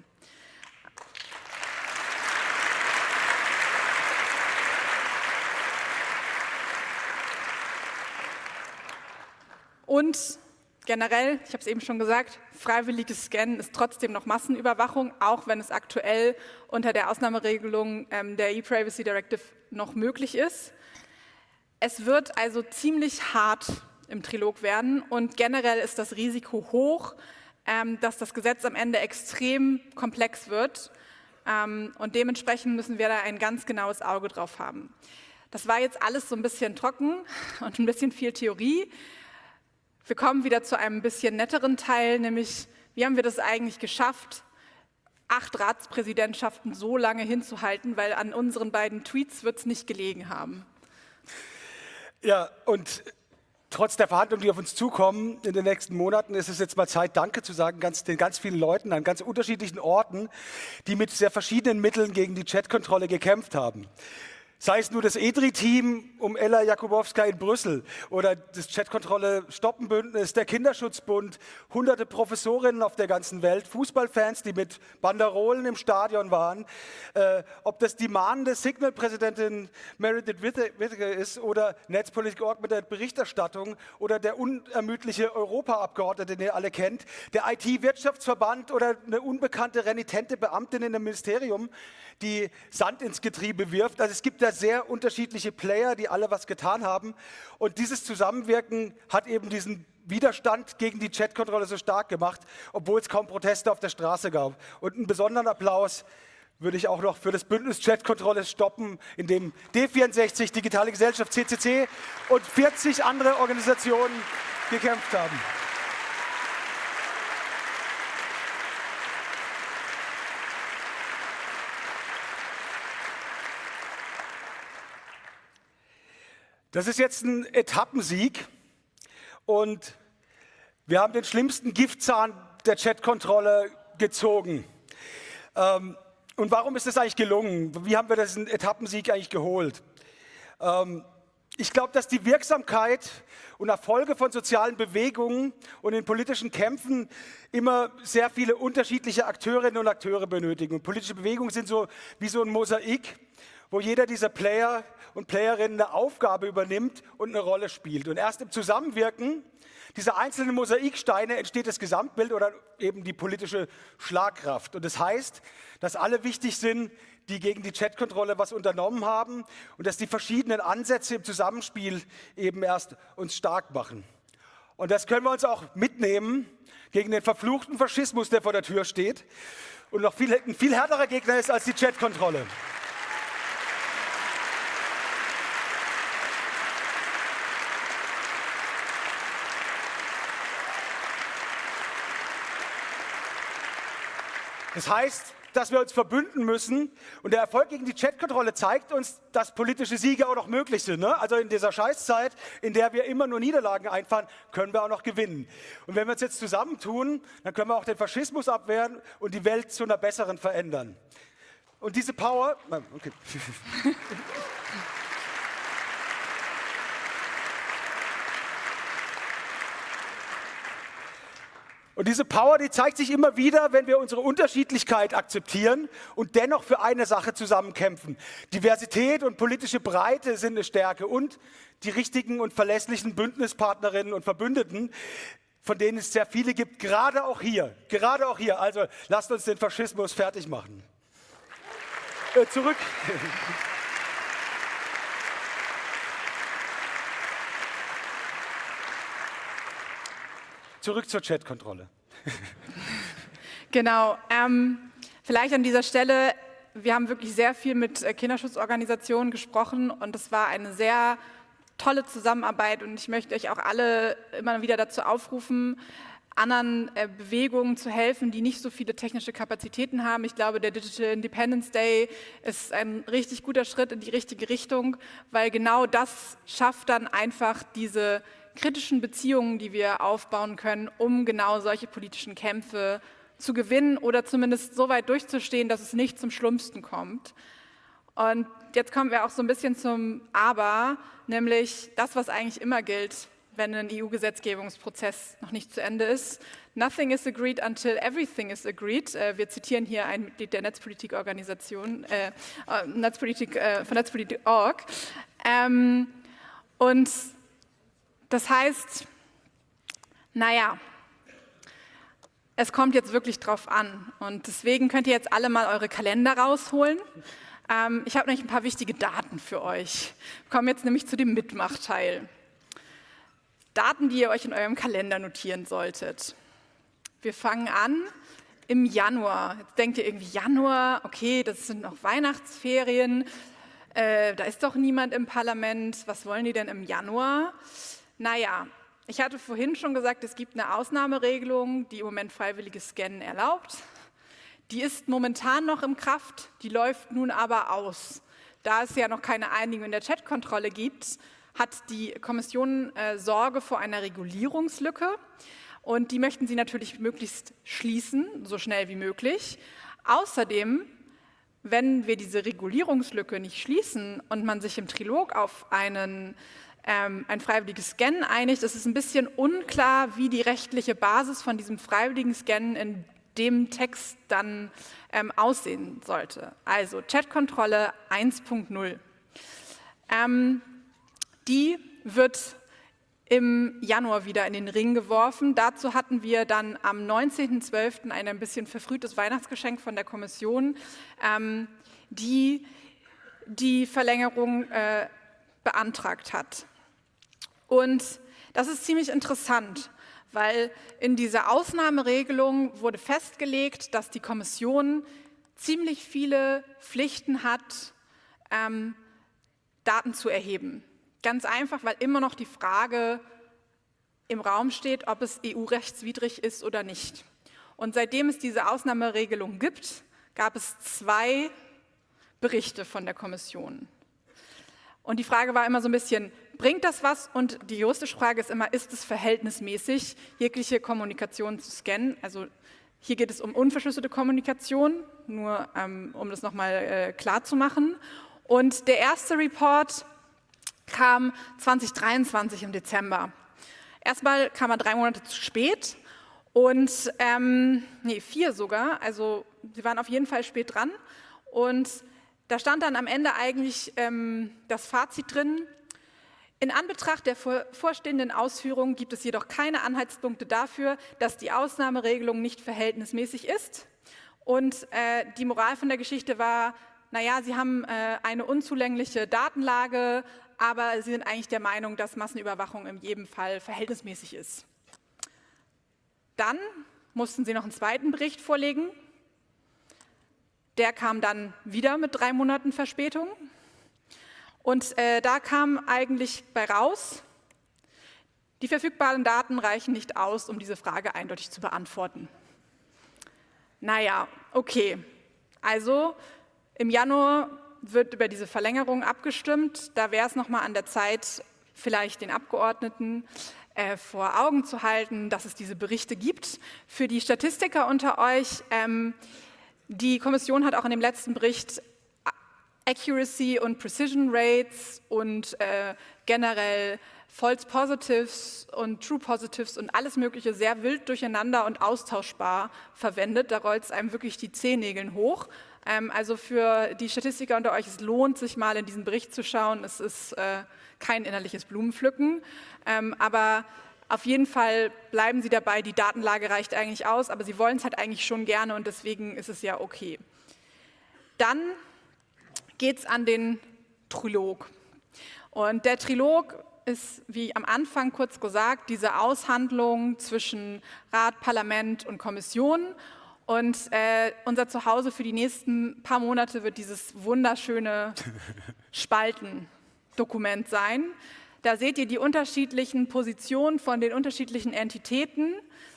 Und generell, ich habe es eben schon gesagt, freiwilliges Scannen ist trotzdem noch Massenüberwachung, auch wenn es aktuell unter der Ausnahmeregelung der E-Privacy Directive noch möglich ist. Es wird also ziemlich hart im Trilog werden und generell ist das Risiko hoch, dass das Gesetz am Ende extrem komplex wird und dementsprechend müssen wir da ein ganz genaues Auge drauf haben. Das war jetzt alles so ein bisschen trocken und ein bisschen viel Theorie. Wir kommen wieder zu einem bisschen netteren Teil, nämlich wie haben wir das eigentlich geschafft, 8 Ratspräsidentschaften so lange hinzuhalten, weil an unseren beiden Tweets wird es nicht gelegen haben. Ja, und trotz der Verhandlungen, die auf uns zukommen in den nächsten Monaten, ist es jetzt mal Zeit, Danke zu sagen den ganz vielen Leuten an ganz unterschiedlichen Orten, die mit sehr verschiedenen Mitteln gegen die Chatkontrolle gekämpft haben. Sei es nur das EDRI-Team um Ella Jakubowska in Brüssel oder das Chatkontrolle-Stoppenbündnis, der Kinderschutzbund, hunderte Professorinnen auf der ganzen Welt, Fußballfans, die mit Banderolen im Stadion waren, ob das die mahnende Signal-Präsidentin Meredith Whittaker ist oder Netzpolitik.org mit der Berichterstattung oder der unermüdliche Europaabgeordnete, den ihr alle kennt, der IT-Wirtschaftsverband oder eine unbekannte, renitente Beamtin in einem Ministerium, die Sand ins Getriebe wirft. Also es gibt da sehr unterschiedliche Player, die alle was getan haben. Und dieses Zusammenwirken hat eben diesen Widerstand gegen die Chatkontrolle so stark gemacht, obwohl es kaum Proteste auf der Straße gab. Und einen besonderen Applaus würde ich auch noch für das Bündnis Chatkontrolle stoppen, in dem D64, Digitale Gesellschaft, CCC und 40 andere Organisationen gekämpft haben. Das ist jetzt ein Etappensieg und wir haben den schlimmsten Giftzahn der Chatkontrolle gezogen. Und warum ist das eigentlich gelungen? Wie haben wir diesen Etappensieg eigentlich geholt? Ich glaube, dass die Wirksamkeit und Erfolge von sozialen Bewegungen und in politischen Kämpfen immer sehr viele unterschiedliche Akteurinnen und Akteure benötigen. Und politische Bewegungen sind so wie so ein Mosaik. wo jeder dieser Player und Playerinnen eine Aufgabe übernimmt und eine Rolle spielt. Und erst im Zusammenwirken dieser einzelnen Mosaiksteine entsteht das Gesamtbild oder eben die politische Schlagkraft. Und das heißt, dass alle wichtig sind, die gegen die Chatkontrolle was unternommen haben und dass die verschiedenen Ansätze im Zusammenspiel eben erst uns stark machen. Und das können wir uns auch mitnehmen gegen den verfluchten Faschismus, der vor der Tür steht und noch ein viel härterer Gegner ist als die Chatkontrolle. Das heißt, dass wir uns verbünden müssen und der Erfolg gegen die Chatkontrolle zeigt uns, dass politische Siege auch noch möglich sind. Ne? Also in dieser Scheißzeit, in der wir immer nur Niederlagen einfahren, können wir auch noch gewinnen. Und wenn wir uns jetzt zusammentun, dann können wir auch den Faschismus abwehren und die Welt zu einer besseren verändern. Und diese Power... Okay. Und diese Power, die zeigt sich immer wieder, wenn wir unsere Unterschiedlichkeit akzeptieren und dennoch für eine Sache zusammenkämpfen. Diversität und politische Breite sind eine Stärke und die richtigen und verlässlichen Bündnispartnerinnen und Verbündeten, von denen es sehr viele gibt, gerade auch hier. Also lasst uns den Faschismus fertig machen. Zurück. Zurück zur Chatkontrolle. Genau. Vielleicht an dieser Stelle, wir haben wirklich sehr viel mit Kinderschutzorganisationen gesprochen und es war eine sehr tolle Zusammenarbeit und ich möchte euch auch alle immer wieder dazu aufrufen, anderen Bewegungen zu helfen, die nicht so viele technische Kapazitäten haben. Ich glaube, der Digital Independence Day ist ein richtig guter Schritt in die richtige Richtung, weil genau das schafft dann einfach diese kritischen Beziehungen, die wir aufbauen können, um genau solche politischen Kämpfe zu gewinnen oder zumindest so weit durchzustehen, dass es nicht zum Schlimmsten kommt. Und jetzt kommen wir auch so ein bisschen zum Aber, nämlich das, was eigentlich immer gilt, wenn ein EU-Gesetzgebungsprozess noch nicht zu Ende ist. Nothing is agreed until everything is agreed. Wir zitieren hier ein Mitglied der Netzpolitik-Organisation, von Netzpolitik.org. Und das heißt, naja, es kommt jetzt wirklich drauf an und deswegen könnt ihr jetzt alle mal eure Kalender rausholen. Ich habe nämlich ein paar wichtige Daten für euch. Wir kommen jetzt nämlich zu dem Mitmachteil. Daten, die ihr euch in eurem Kalender notieren solltet. Wir fangen an im Januar. Jetzt denkt ihr irgendwie, Januar, okay, das sind noch Weihnachtsferien, da ist doch niemand im Parlament, was wollen die denn im Januar? Naja, ich hatte vorhin schon gesagt, es gibt eine Ausnahmeregelung, die im Moment freiwilliges Scannen erlaubt. Die ist momentan noch in Kraft, die läuft nun aber aus. Da es ja noch keine Einigung in der Chatkontrolle gibt, hat die Kommission Sorge vor einer Regulierungslücke und die möchten sie natürlich möglichst schließen, so schnell wie möglich. Außerdem, wenn wir diese Regulierungslücke nicht schließen und man sich im Trilog auf ein freiwilliges Scannen einigt, ist es ein bisschen unklar, wie die rechtliche Basis von diesem freiwilligen Scannen in dem Text dann aussehen sollte. Also Chatkontrolle 1.0. Die wird im Januar wieder in den Ring geworfen. Dazu hatten wir dann am 19.12. ein bisschen verfrühtes Weihnachtsgeschenk von der Kommission, die die Verlängerung beantragt hat. Und das ist ziemlich interessant, weil in dieser Ausnahmeregelung wurde festgelegt, dass die Kommission ziemlich viele Pflichten hat, Daten zu erheben. Ganz einfach, weil immer noch die Frage im Raum steht, ob es EU-rechtswidrig ist oder nicht. Und seitdem es diese Ausnahmeregelung gibt, gab es 2 Berichte von der Kommission. Und die Frage war immer so ein bisschen, bringt das was? Und die juristische Frage ist immer, ist es verhältnismäßig, jegliche Kommunikation zu scannen? Also hier geht es um unverschlüsselte Kommunikation, nur um das nochmal klar zu machen. Und der erste Report kam 2023 im Dezember. Erstmal kam er 3 Monate zu spät und 4 sogar, also sie waren auf jeden Fall spät dran und Da stand dann am Ende eigentlich das Fazit drin: In Anbetracht der vorstehenden Ausführungen gibt es jedoch keine Anhaltspunkte dafür, dass die Ausnahmeregelung nicht verhältnismäßig ist. Und die Moral von der Geschichte war, naja, Sie haben eine unzulängliche Datenlage, aber Sie sind eigentlich der Meinung, dass Massenüberwachung in jedem Fall verhältnismäßig ist. Dann mussten Sie noch einen zweiten Bericht vorlegen. Der kam dann wieder mit 3 Monaten Verspätung. Und da kam eigentlich bei raus, die verfügbaren Daten reichen nicht aus, um diese Frage eindeutig zu beantworten. Naja, okay. Also im Januar wird über diese Verlängerung abgestimmt. Da wäre es nochmal an der Zeit, vielleicht den Abgeordneten vor Augen zu halten, dass es diese Berichte gibt. Für die Statistiker unter euch, die Kommission hat auch in dem letzten Bericht Accuracy und Precision Rates und generell False Positives und True Positives und alles Mögliche sehr wild durcheinander und austauschbar verwendet. Da rollt es einem wirklich die Zehennägel hoch. Also für die Statistiker unter euch, es lohnt sich mal in diesen Bericht zu schauen. Es ist kein innerliches Blumenpflücken, aber auf jeden Fall bleiben Sie dabei, die Datenlage reicht eigentlich aus, aber Sie wollen es halt eigentlich schon gerne und deswegen ist es ja okay. Dann geht es an den Trilog. Und der Trilog ist, wie am Anfang kurz gesagt, diese Aushandlung zwischen Rat, Parlament und Kommission. Und unser Zuhause für die nächsten paar Monate wird dieses wunderschöne Spaltendokument sein. Da seht ihr die unterschiedlichen Positionen von den unterschiedlichen Entitäten.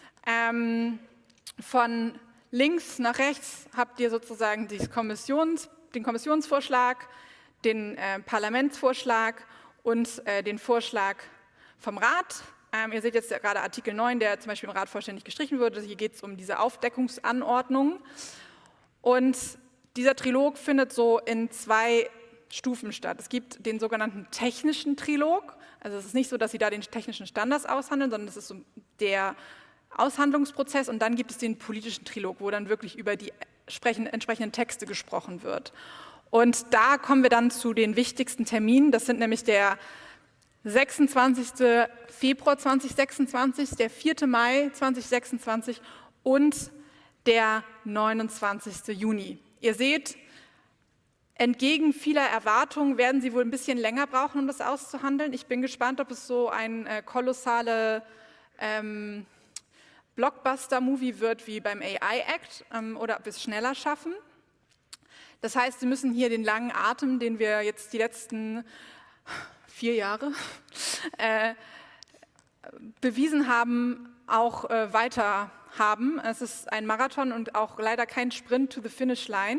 Von links nach rechts habt ihr sozusagen den Kommissionsvorschlag, den Parlamentsvorschlag und den Vorschlag vom Rat. Ihr seht jetzt gerade Artikel 9, der zum Beispiel im Rat vollständig gestrichen wurde. Hier geht es um diese Aufdeckungsanordnung. Und dieser Trilog findet so in 2 Stufen statt. Es gibt den sogenannten technischen Trilog. Also es ist nicht so, dass Sie da den technischen Standards aushandeln, sondern es ist so der Aushandlungsprozess. Und dann gibt es den politischen Trilog, wo dann wirklich über die entsprechenden Texte gesprochen wird. Und da kommen wir dann zu den wichtigsten Terminen. Das sind nämlich der 26. Februar 2026, der 4. Mai 2026 und der 29. Juni. Ihr seht, entgegen vieler Erwartungen werden Sie wohl ein bisschen länger brauchen, um das auszuhandeln. Ich bin gespannt, ob es so ein kolossale Blockbuster-Movie wird wie beim AI-Act oder ob wir es schneller schaffen. Das heißt, Sie müssen hier den langen Atem, den wir jetzt die letzten 4 Jahre bewiesen haben, auch weiter haben. Es ist ein Marathon und auch leider kein Sprint to the finish line.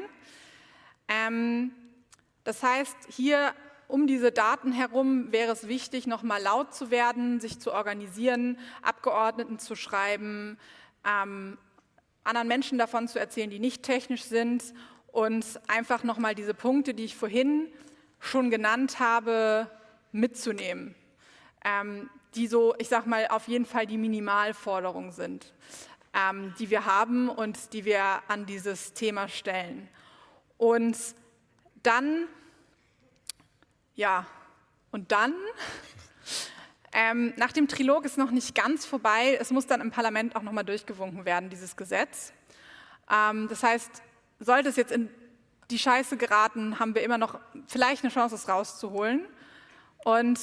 Das heißt, hier um diese Daten herum wäre es wichtig, nochmal laut zu werden, sich zu organisieren, Abgeordneten zu schreiben, anderen Menschen davon zu erzählen, die nicht technisch sind und einfach nochmal diese Punkte, die ich vorhin schon genannt habe, mitzunehmen, die so, ich sag mal, auf jeden Fall die Minimalforderungen sind, die wir haben und die wir an dieses Thema stellen. Und dann, nach dem Trilog ist noch nicht ganz vorbei, es muss dann im Parlament auch nochmal durchgewunken werden, dieses Gesetz. Das heißt, sollte es jetzt in die Scheiße geraten, haben wir immer noch vielleicht eine Chance, es rauszuholen. Und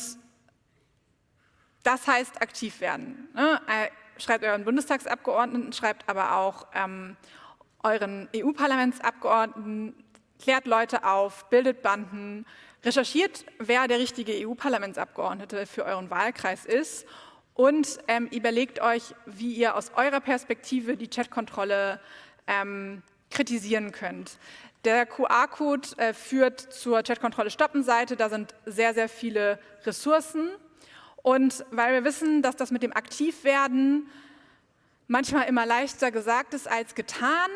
das heißt, aktiv werden. Schreibt euren Bundestagsabgeordneten, schreibt aber auch euren EU-Parlamentsabgeordneten, klärt Leute auf, bildet Banden, recherchiert, wer der richtige EU-Parlamentsabgeordnete für euren Wahlkreis ist und überlegt euch, wie ihr aus eurer Perspektive die Chatkontrolle kritisieren könnt. Der QR-Code führt zur Chatkontrolle-Stoppen-Seite, da sind sehr, sehr viele Ressourcen. Und weil wir wissen, dass das mit dem Aktivwerden manchmal immer leichter gesagt ist als getan,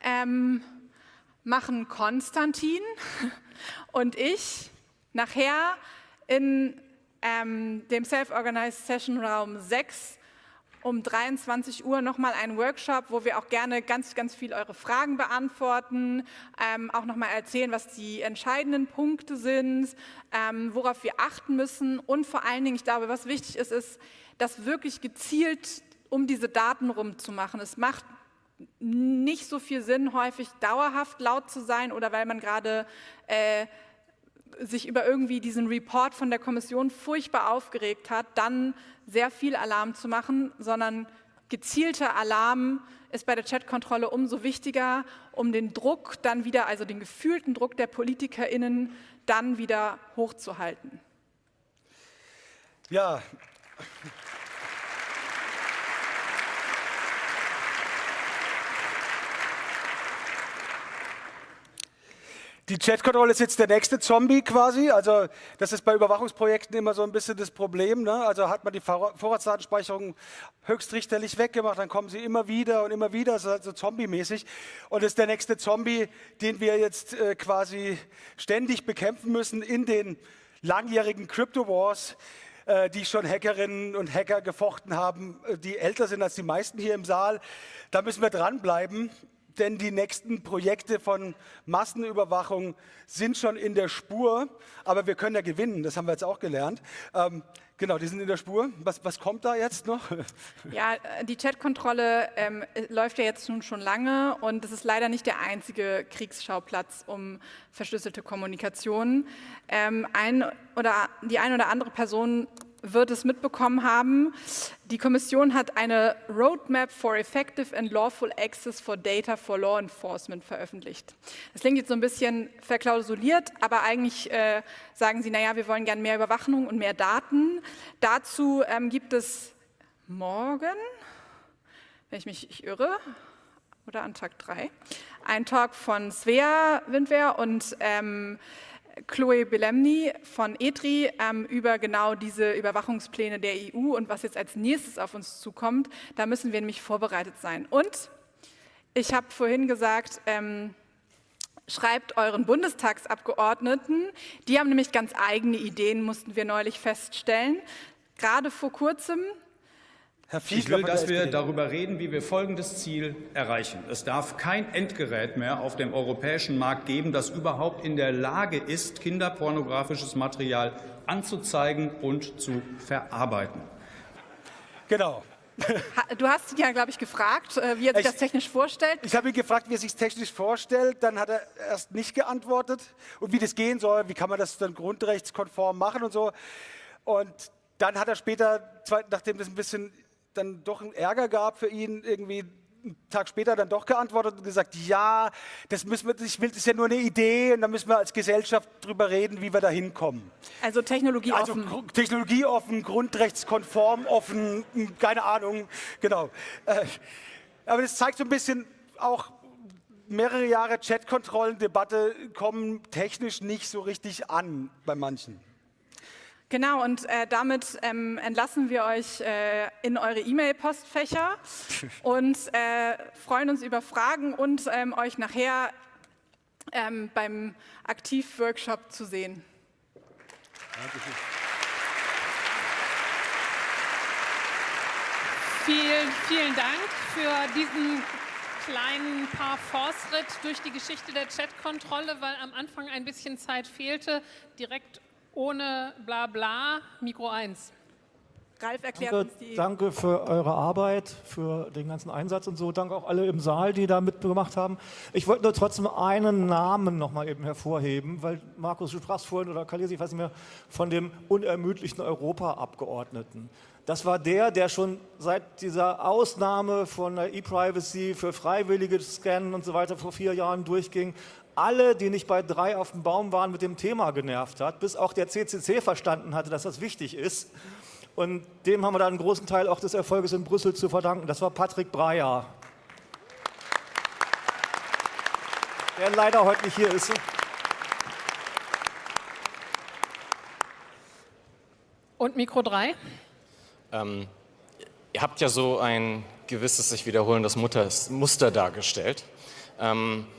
machen Konstantin und ich nachher in dem Self-Organized Session Raum 6 um 23 Uhr nochmal einen Workshop, wo wir auch gerne ganz, ganz viel eure Fragen beantworten, auch nochmal erzählen, was die entscheidenden Punkte sind, worauf wir achten müssen und vor allen Dingen, ich glaube, was wichtig ist, ist, das wirklich gezielt um diese Daten rumzumachen. Es macht nicht so viel Sinn, häufig dauerhaft laut zu sein oder weil man gerade sich über irgendwie diesen Report von der Kommission furchtbar aufgeregt hat, dann sehr viel Alarm zu machen, sondern gezielter Alarm ist bei der Chatkontrolle umso wichtiger, um den Druck dann wieder, also den gefühlten Druck der PolitikerInnen dann wieder hochzuhalten. Ja. Die Chatkontrolle ist jetzt der nächste Zombie quasi. Also das ist bei Überwachungsprojekten immer so ein bisschen das Problem. Ne? Also hat man die Vorratsdatenspeicherung höchstrichterlich weggemacht, dann kommen sie immer wieder und immer wieder. Das ist halt so zombie-mäßig. Und das ist der nächste Zombie, den wir jetzt quasi ständig bekämpfen müssen in den langjährigen Crypto-Wars, die schon Hackerinnen und Hacker gefochten haben, die älter sind als die meisten hier im Saal. Da müssen wir dranbleiben. Denn die nächsten Projekte von Massenüberwachung sind schon in der Spur, aber wir können ja gewinnen, das haben wir jetzt auch gelernt. Genau, die sind in der Spur. Was kommt da jetzt noch? Ja, die Chatkontrolle läuft ja jetzt nun schon lange und es ist leider nicht der einzige Kriegsschauplatz um verschlüsselte Kommunikation. Die eine oder andere Person wird es mitbekommen haben. Die Kommission hat eine Roadmap for Effective and Lawful Access for Data for Law Enforcement veröffentlicht. Das klingt jetzt so ein bisschen verklausuliert, aber eigentlich sagen sie, naja, wir wollen gerne mehr Überwachung und mehr Daten. Dazu gibt es morgen, wenn ich mich nicht irre, oder an Tag 3, einen Talk von Svea Windwehr und Chloe Belemni von ETRI über genau diese Überwachungspläne der EU und was jetzt als nächstes auf uns zukommt. Da müssen wir nämlich vorbereitet sein. Und ich habe vorhin gesagt, schreibt euren Bundestagsabgeordneten. Die haben nämlich ganz eigene Ideen, mussten wir neulich feststellen. Gerade vor kurzem. Ich will, dass wir darüber reden, wie wir folgendes Ziel erreichen. Es darf kein Endgerät mehr auf dem europäischen Markt geben, das überhaupt in der Lage ist, kinderpornografisches Material anzuzeigen und zu verarbeiten. Genau. Du hast ihn ja, glaube ich, gefragt, wie er sich das technisch vorstellt. Ich habe ihn gefragt, wie er sich technisch vorstellt. Dann hat er erst nicht geantwortet. Und wie das gehen soll, wie kann man das dann grundrechtskonform machen und so. Und dann hat er später, nachdem das ein bisschen dann doch einen Ärger gab für ihn, irgendwie einen Tag später dann doch geantwortet und gesagt, ja, das ist ja nur eine Idee und da müssen wir als Gesellschaft drüber reden, wie wir da hinkommen. Also technologieoffen. Also technologieoffen, grundrechtskonform offen, keine Ahnung, genau. Aber das zeigt so ein bisschen auch, mehrere Jahre Chatkontrollendebatte kommen technisch nicht so richtig an bei manchen. Genau, und damit entlassen wir euch in eure E-Mail-Postfächer und freuen uns über Fragen und euch nachher beim Aktiv-Workshop zu sehen. Dankeschön. Vielen Dank für diesen kleinen Parforce-Ritt durch die Geschichte der Chatkontrolle, weil am Anfang ein bisschen Zeit fehlte, direkt ohne Blabla, Mikro 1. Ralf erklärt uns die... Danke für eure Arbeit, für den ganzen Einsatz und so. Danke auch alle im Saal, die da mitgemacht haben. Ich wollte nur trotzdem einen Namen noch mal eben hervorheben, weil Markus, du sprachst vorhin, oder Kalesi, ich weiß nicht mehr, von dem unermüdlichen Europaabgeordneten. Das war der schon seit dieser Ausnahme von der E-Privacy für freiwillige Scannen und so weiter vor 4 Jahren durchging. Alle, die nicht bei 3 auf dem Baum waren, mit dem Thema genervt hat, bis auch der CCC verstanden hatte, dass das wichtig ist. Und dem haben wir dann einen großen Teil auch des Erfolges in Brüssel zu verdanken. Das war Patrick Breyer, der leider heute nicht hier ist. Und Mikro 3? Ihr habt ja so ein gewisses sich wiederholendes Muster dargestellt.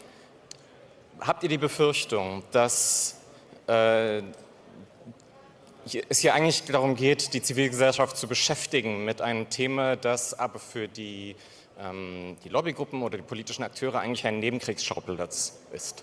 Habt ihr die Befürchtung, dass es hier eigentlich darum geht, die Zivilgesellschaft zu beschäftigen mit einem Thema, das aber für die Lobbygruppen oder die politischen Akteure eigentlich ein Nebenkriegsschauplatz ist.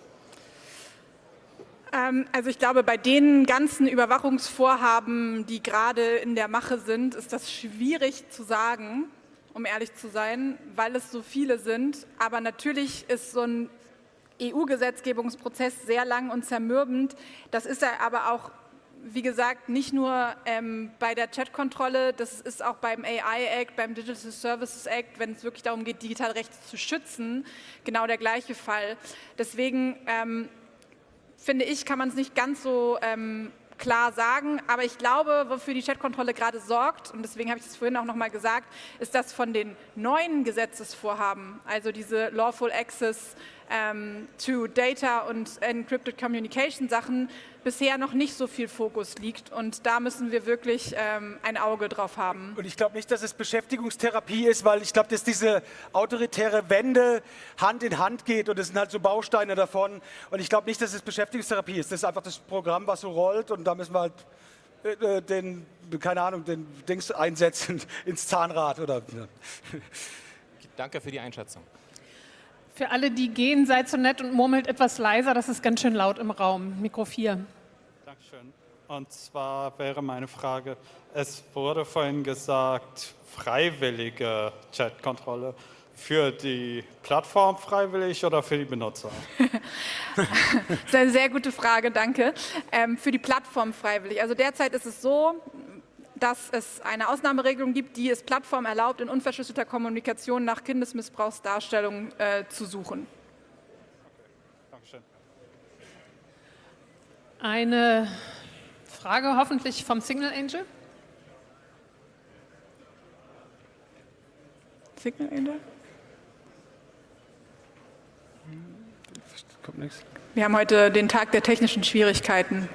Also ich glaube, bei den ganzen Überwachungsvorhaben, die gerade in der Mache sind, ist das schwierig zu sagen, um ehrlich zu sein, weil es so viele sind. Aber natürlich ist so ein EU-Gesetzgebungsprozess sehr lang und zermürbend. Das ist er aber auch, wie gesagt, nicht nur bei der Chatkontrolle, das ist auch beim AI-Act, beim Digital Services Act, wenn es wirklich darum geht, digitale Rechte zu schützen, genau der gleiche Fall. Deswegen finde ich, kann man es nicht ganz so klar sagen, aber ich glaube, wofür die Chatkontrolle gerade sorgt, und deswegen habe ich das vorhin auch noch mal gesagt, ist, dass von den neuen Gesetzesvorhaben, also diese Lawful Access to Data und Encrypted Communication Sachen, bisher noch nicht so viel Fokus liegt, und da müssen wir wirklich ein Auge drauf haben. Und ich glaube nicht, dass es Beschäftigungstherapie ist, weil ich glaube, dass diese autoritäre Wende Hand in Hand geht und es sind halt so Bausteine davon. Und ich glaube nicht, dass es Beschäftigungstherapie ist. Das ist einfach das Programm, was so rollt, und da müssen wir halt den Dings einsetzen ins Zahnrad. Oder. Ja. Danke für die Einschätzung. Für alle, die gehen, seid so nett und murmelt etwas leiser, das ist ganz schön laut im Raum. Mikro 4. Dankeschön. Und zwar wäre meine Frage, es wurde vorhin gesagt, freiwillige Chatkontrolle. Für die Plattform freiwillig oder für die Benutzer? Das ist eine sehr gute Frage, danke. Für die Plattform freiwillig. Also derzeit ist es so, dass es eine Ausnahmeregelung gibt, die es Plattformen erlaubt, in unverschlüsselter Kommunikation nach Kindesmissbrauchsdarstellungen zu suchen. Dankeschön. Eine Frage hoffentlich vom Signal Angel. Signal Angel? Kommt nichts. Wir haben heute den Tag der technischen Schwierigkeiten.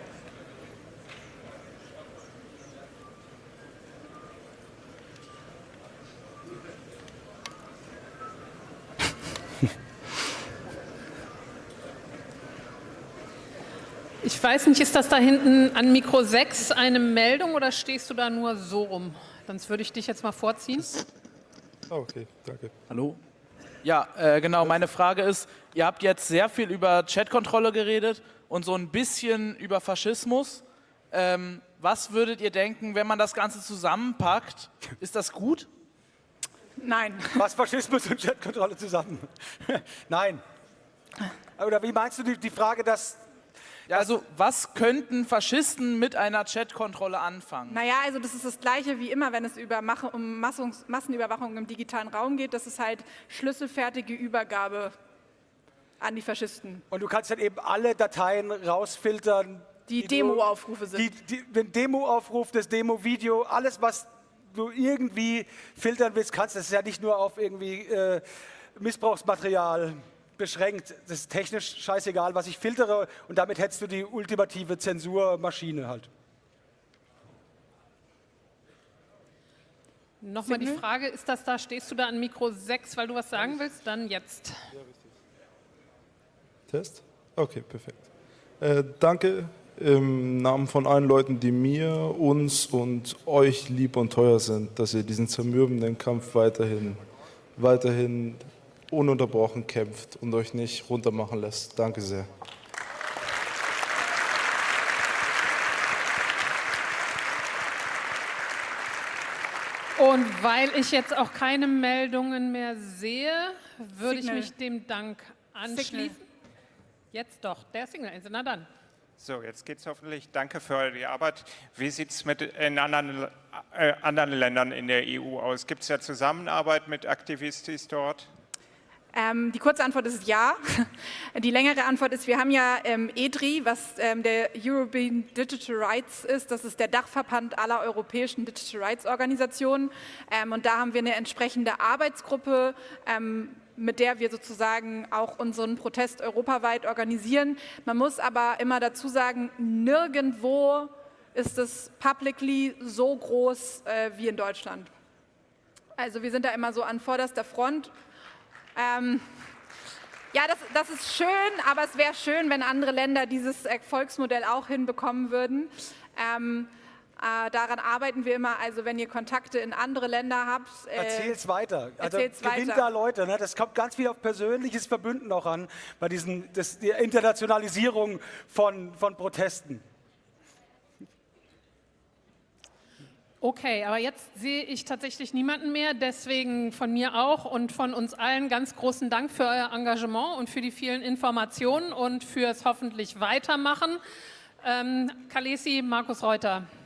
Ich weiß nicht, ist das da hinten an Mikro 6 eine Meldung oder stehst du da nur so rum? Sonst würde ich dich jetzt mal vorziehen. Okay, danke. Hallo? Ja, genau, meine Frage ist, ihr habt jetzt sehr viel über Chatkontrolle geredet und so ein bisschen über Faschismus. Was würdet ihr denken, wenn man das Ganze zusammenpackt? Ist das gut? Nein. Was Faschismus und Chatkontrolle zusammen? Nein. Oder wie meinst du die Frage, dass... Ja, also was könnten Faschisten mit einer Chatkontrolle anfangen? Naja, also das ist das Gleiche wie immer, wenn es um Massenüberwachung im digitalen Raum geht. Das ist halt schlüsselfertige Übergabe an die Faschisten. Und du kannst dann eben alle Dateien rausfiltern. Die Demo-Aufrufe sind. Den Demo-Aufruf, das Demo-Video, alles, was du irgendwie filtern willst, kannst. Das ist ja nicht nur auf irgendwie Missbrauchsmaterial beschränkt. Das ist technisch scheißegal, was ich filtere, und damit hättest du die ultimative Zensurmaschine halt. Nochmal die Frage, ist das da, stehst du da an Mikro 6, weil du was sagen willst? Dann jetzt. Test? Okay, perfekt. Danke im Namen von allen Leuten, die mir, uns und euch lieb und teuer sind, dass ihr diesen zermürbenden Kampf weiterhin ununterbrochen kämpft und euch nicht runtermachen lässt. Danke sehr. Und weil ich jetzt auch keine Meldungen mehr sehe, würde ich mich dem Dank anschließen. Jetzt doch, der Signal. Na dann. So, jetzt geht's hoffentlich. Danke für die Arbeit. Wie sieht es in anderen Ländern in der EU aus? Gibt es ja Zusammenarbeit mit Aktivistis dort? Die kurze Antwort ist ja. Die längere Antwort ist, wir haben ja EDRI, was der European Digital Rights ist. Das ist der Dachverband aller europäischen Digital Rights Organisationen. Und da haben wir eine entsprechende Arbeitsgruppe, mit der wir sozusagen auch unseren Protest europaweit organisieren. Man muss aber immer dazu sagen, nirgendwo ist es publicly so groß wie in Deutschland. Also wir sind da immer so an vorderster Front. Ja, das ist schön, aber es wäre schön, wenn andere Länder dieses Erfolgsmodell auch hinbekommen würden. Daran arbeiten wir immer. Also wenn ihr Kontakte in andere Länder habt, erzähl's weiter. Also erzähl's gewinnt weiter. da Leute. Ne? Das kommt ganz viel auf persönliches Verbünden auch an, bei der Internationalisierung von Protesten. Okay, aber jetzt sehe ich tatsächlich niemanden mehr, deswegen von mir auch und von uns allen ganz großen Dank für euer Engagement und für die vielen Informationen und fürs hoffentlich Weitermachen. Kalesi, Markus Reuter.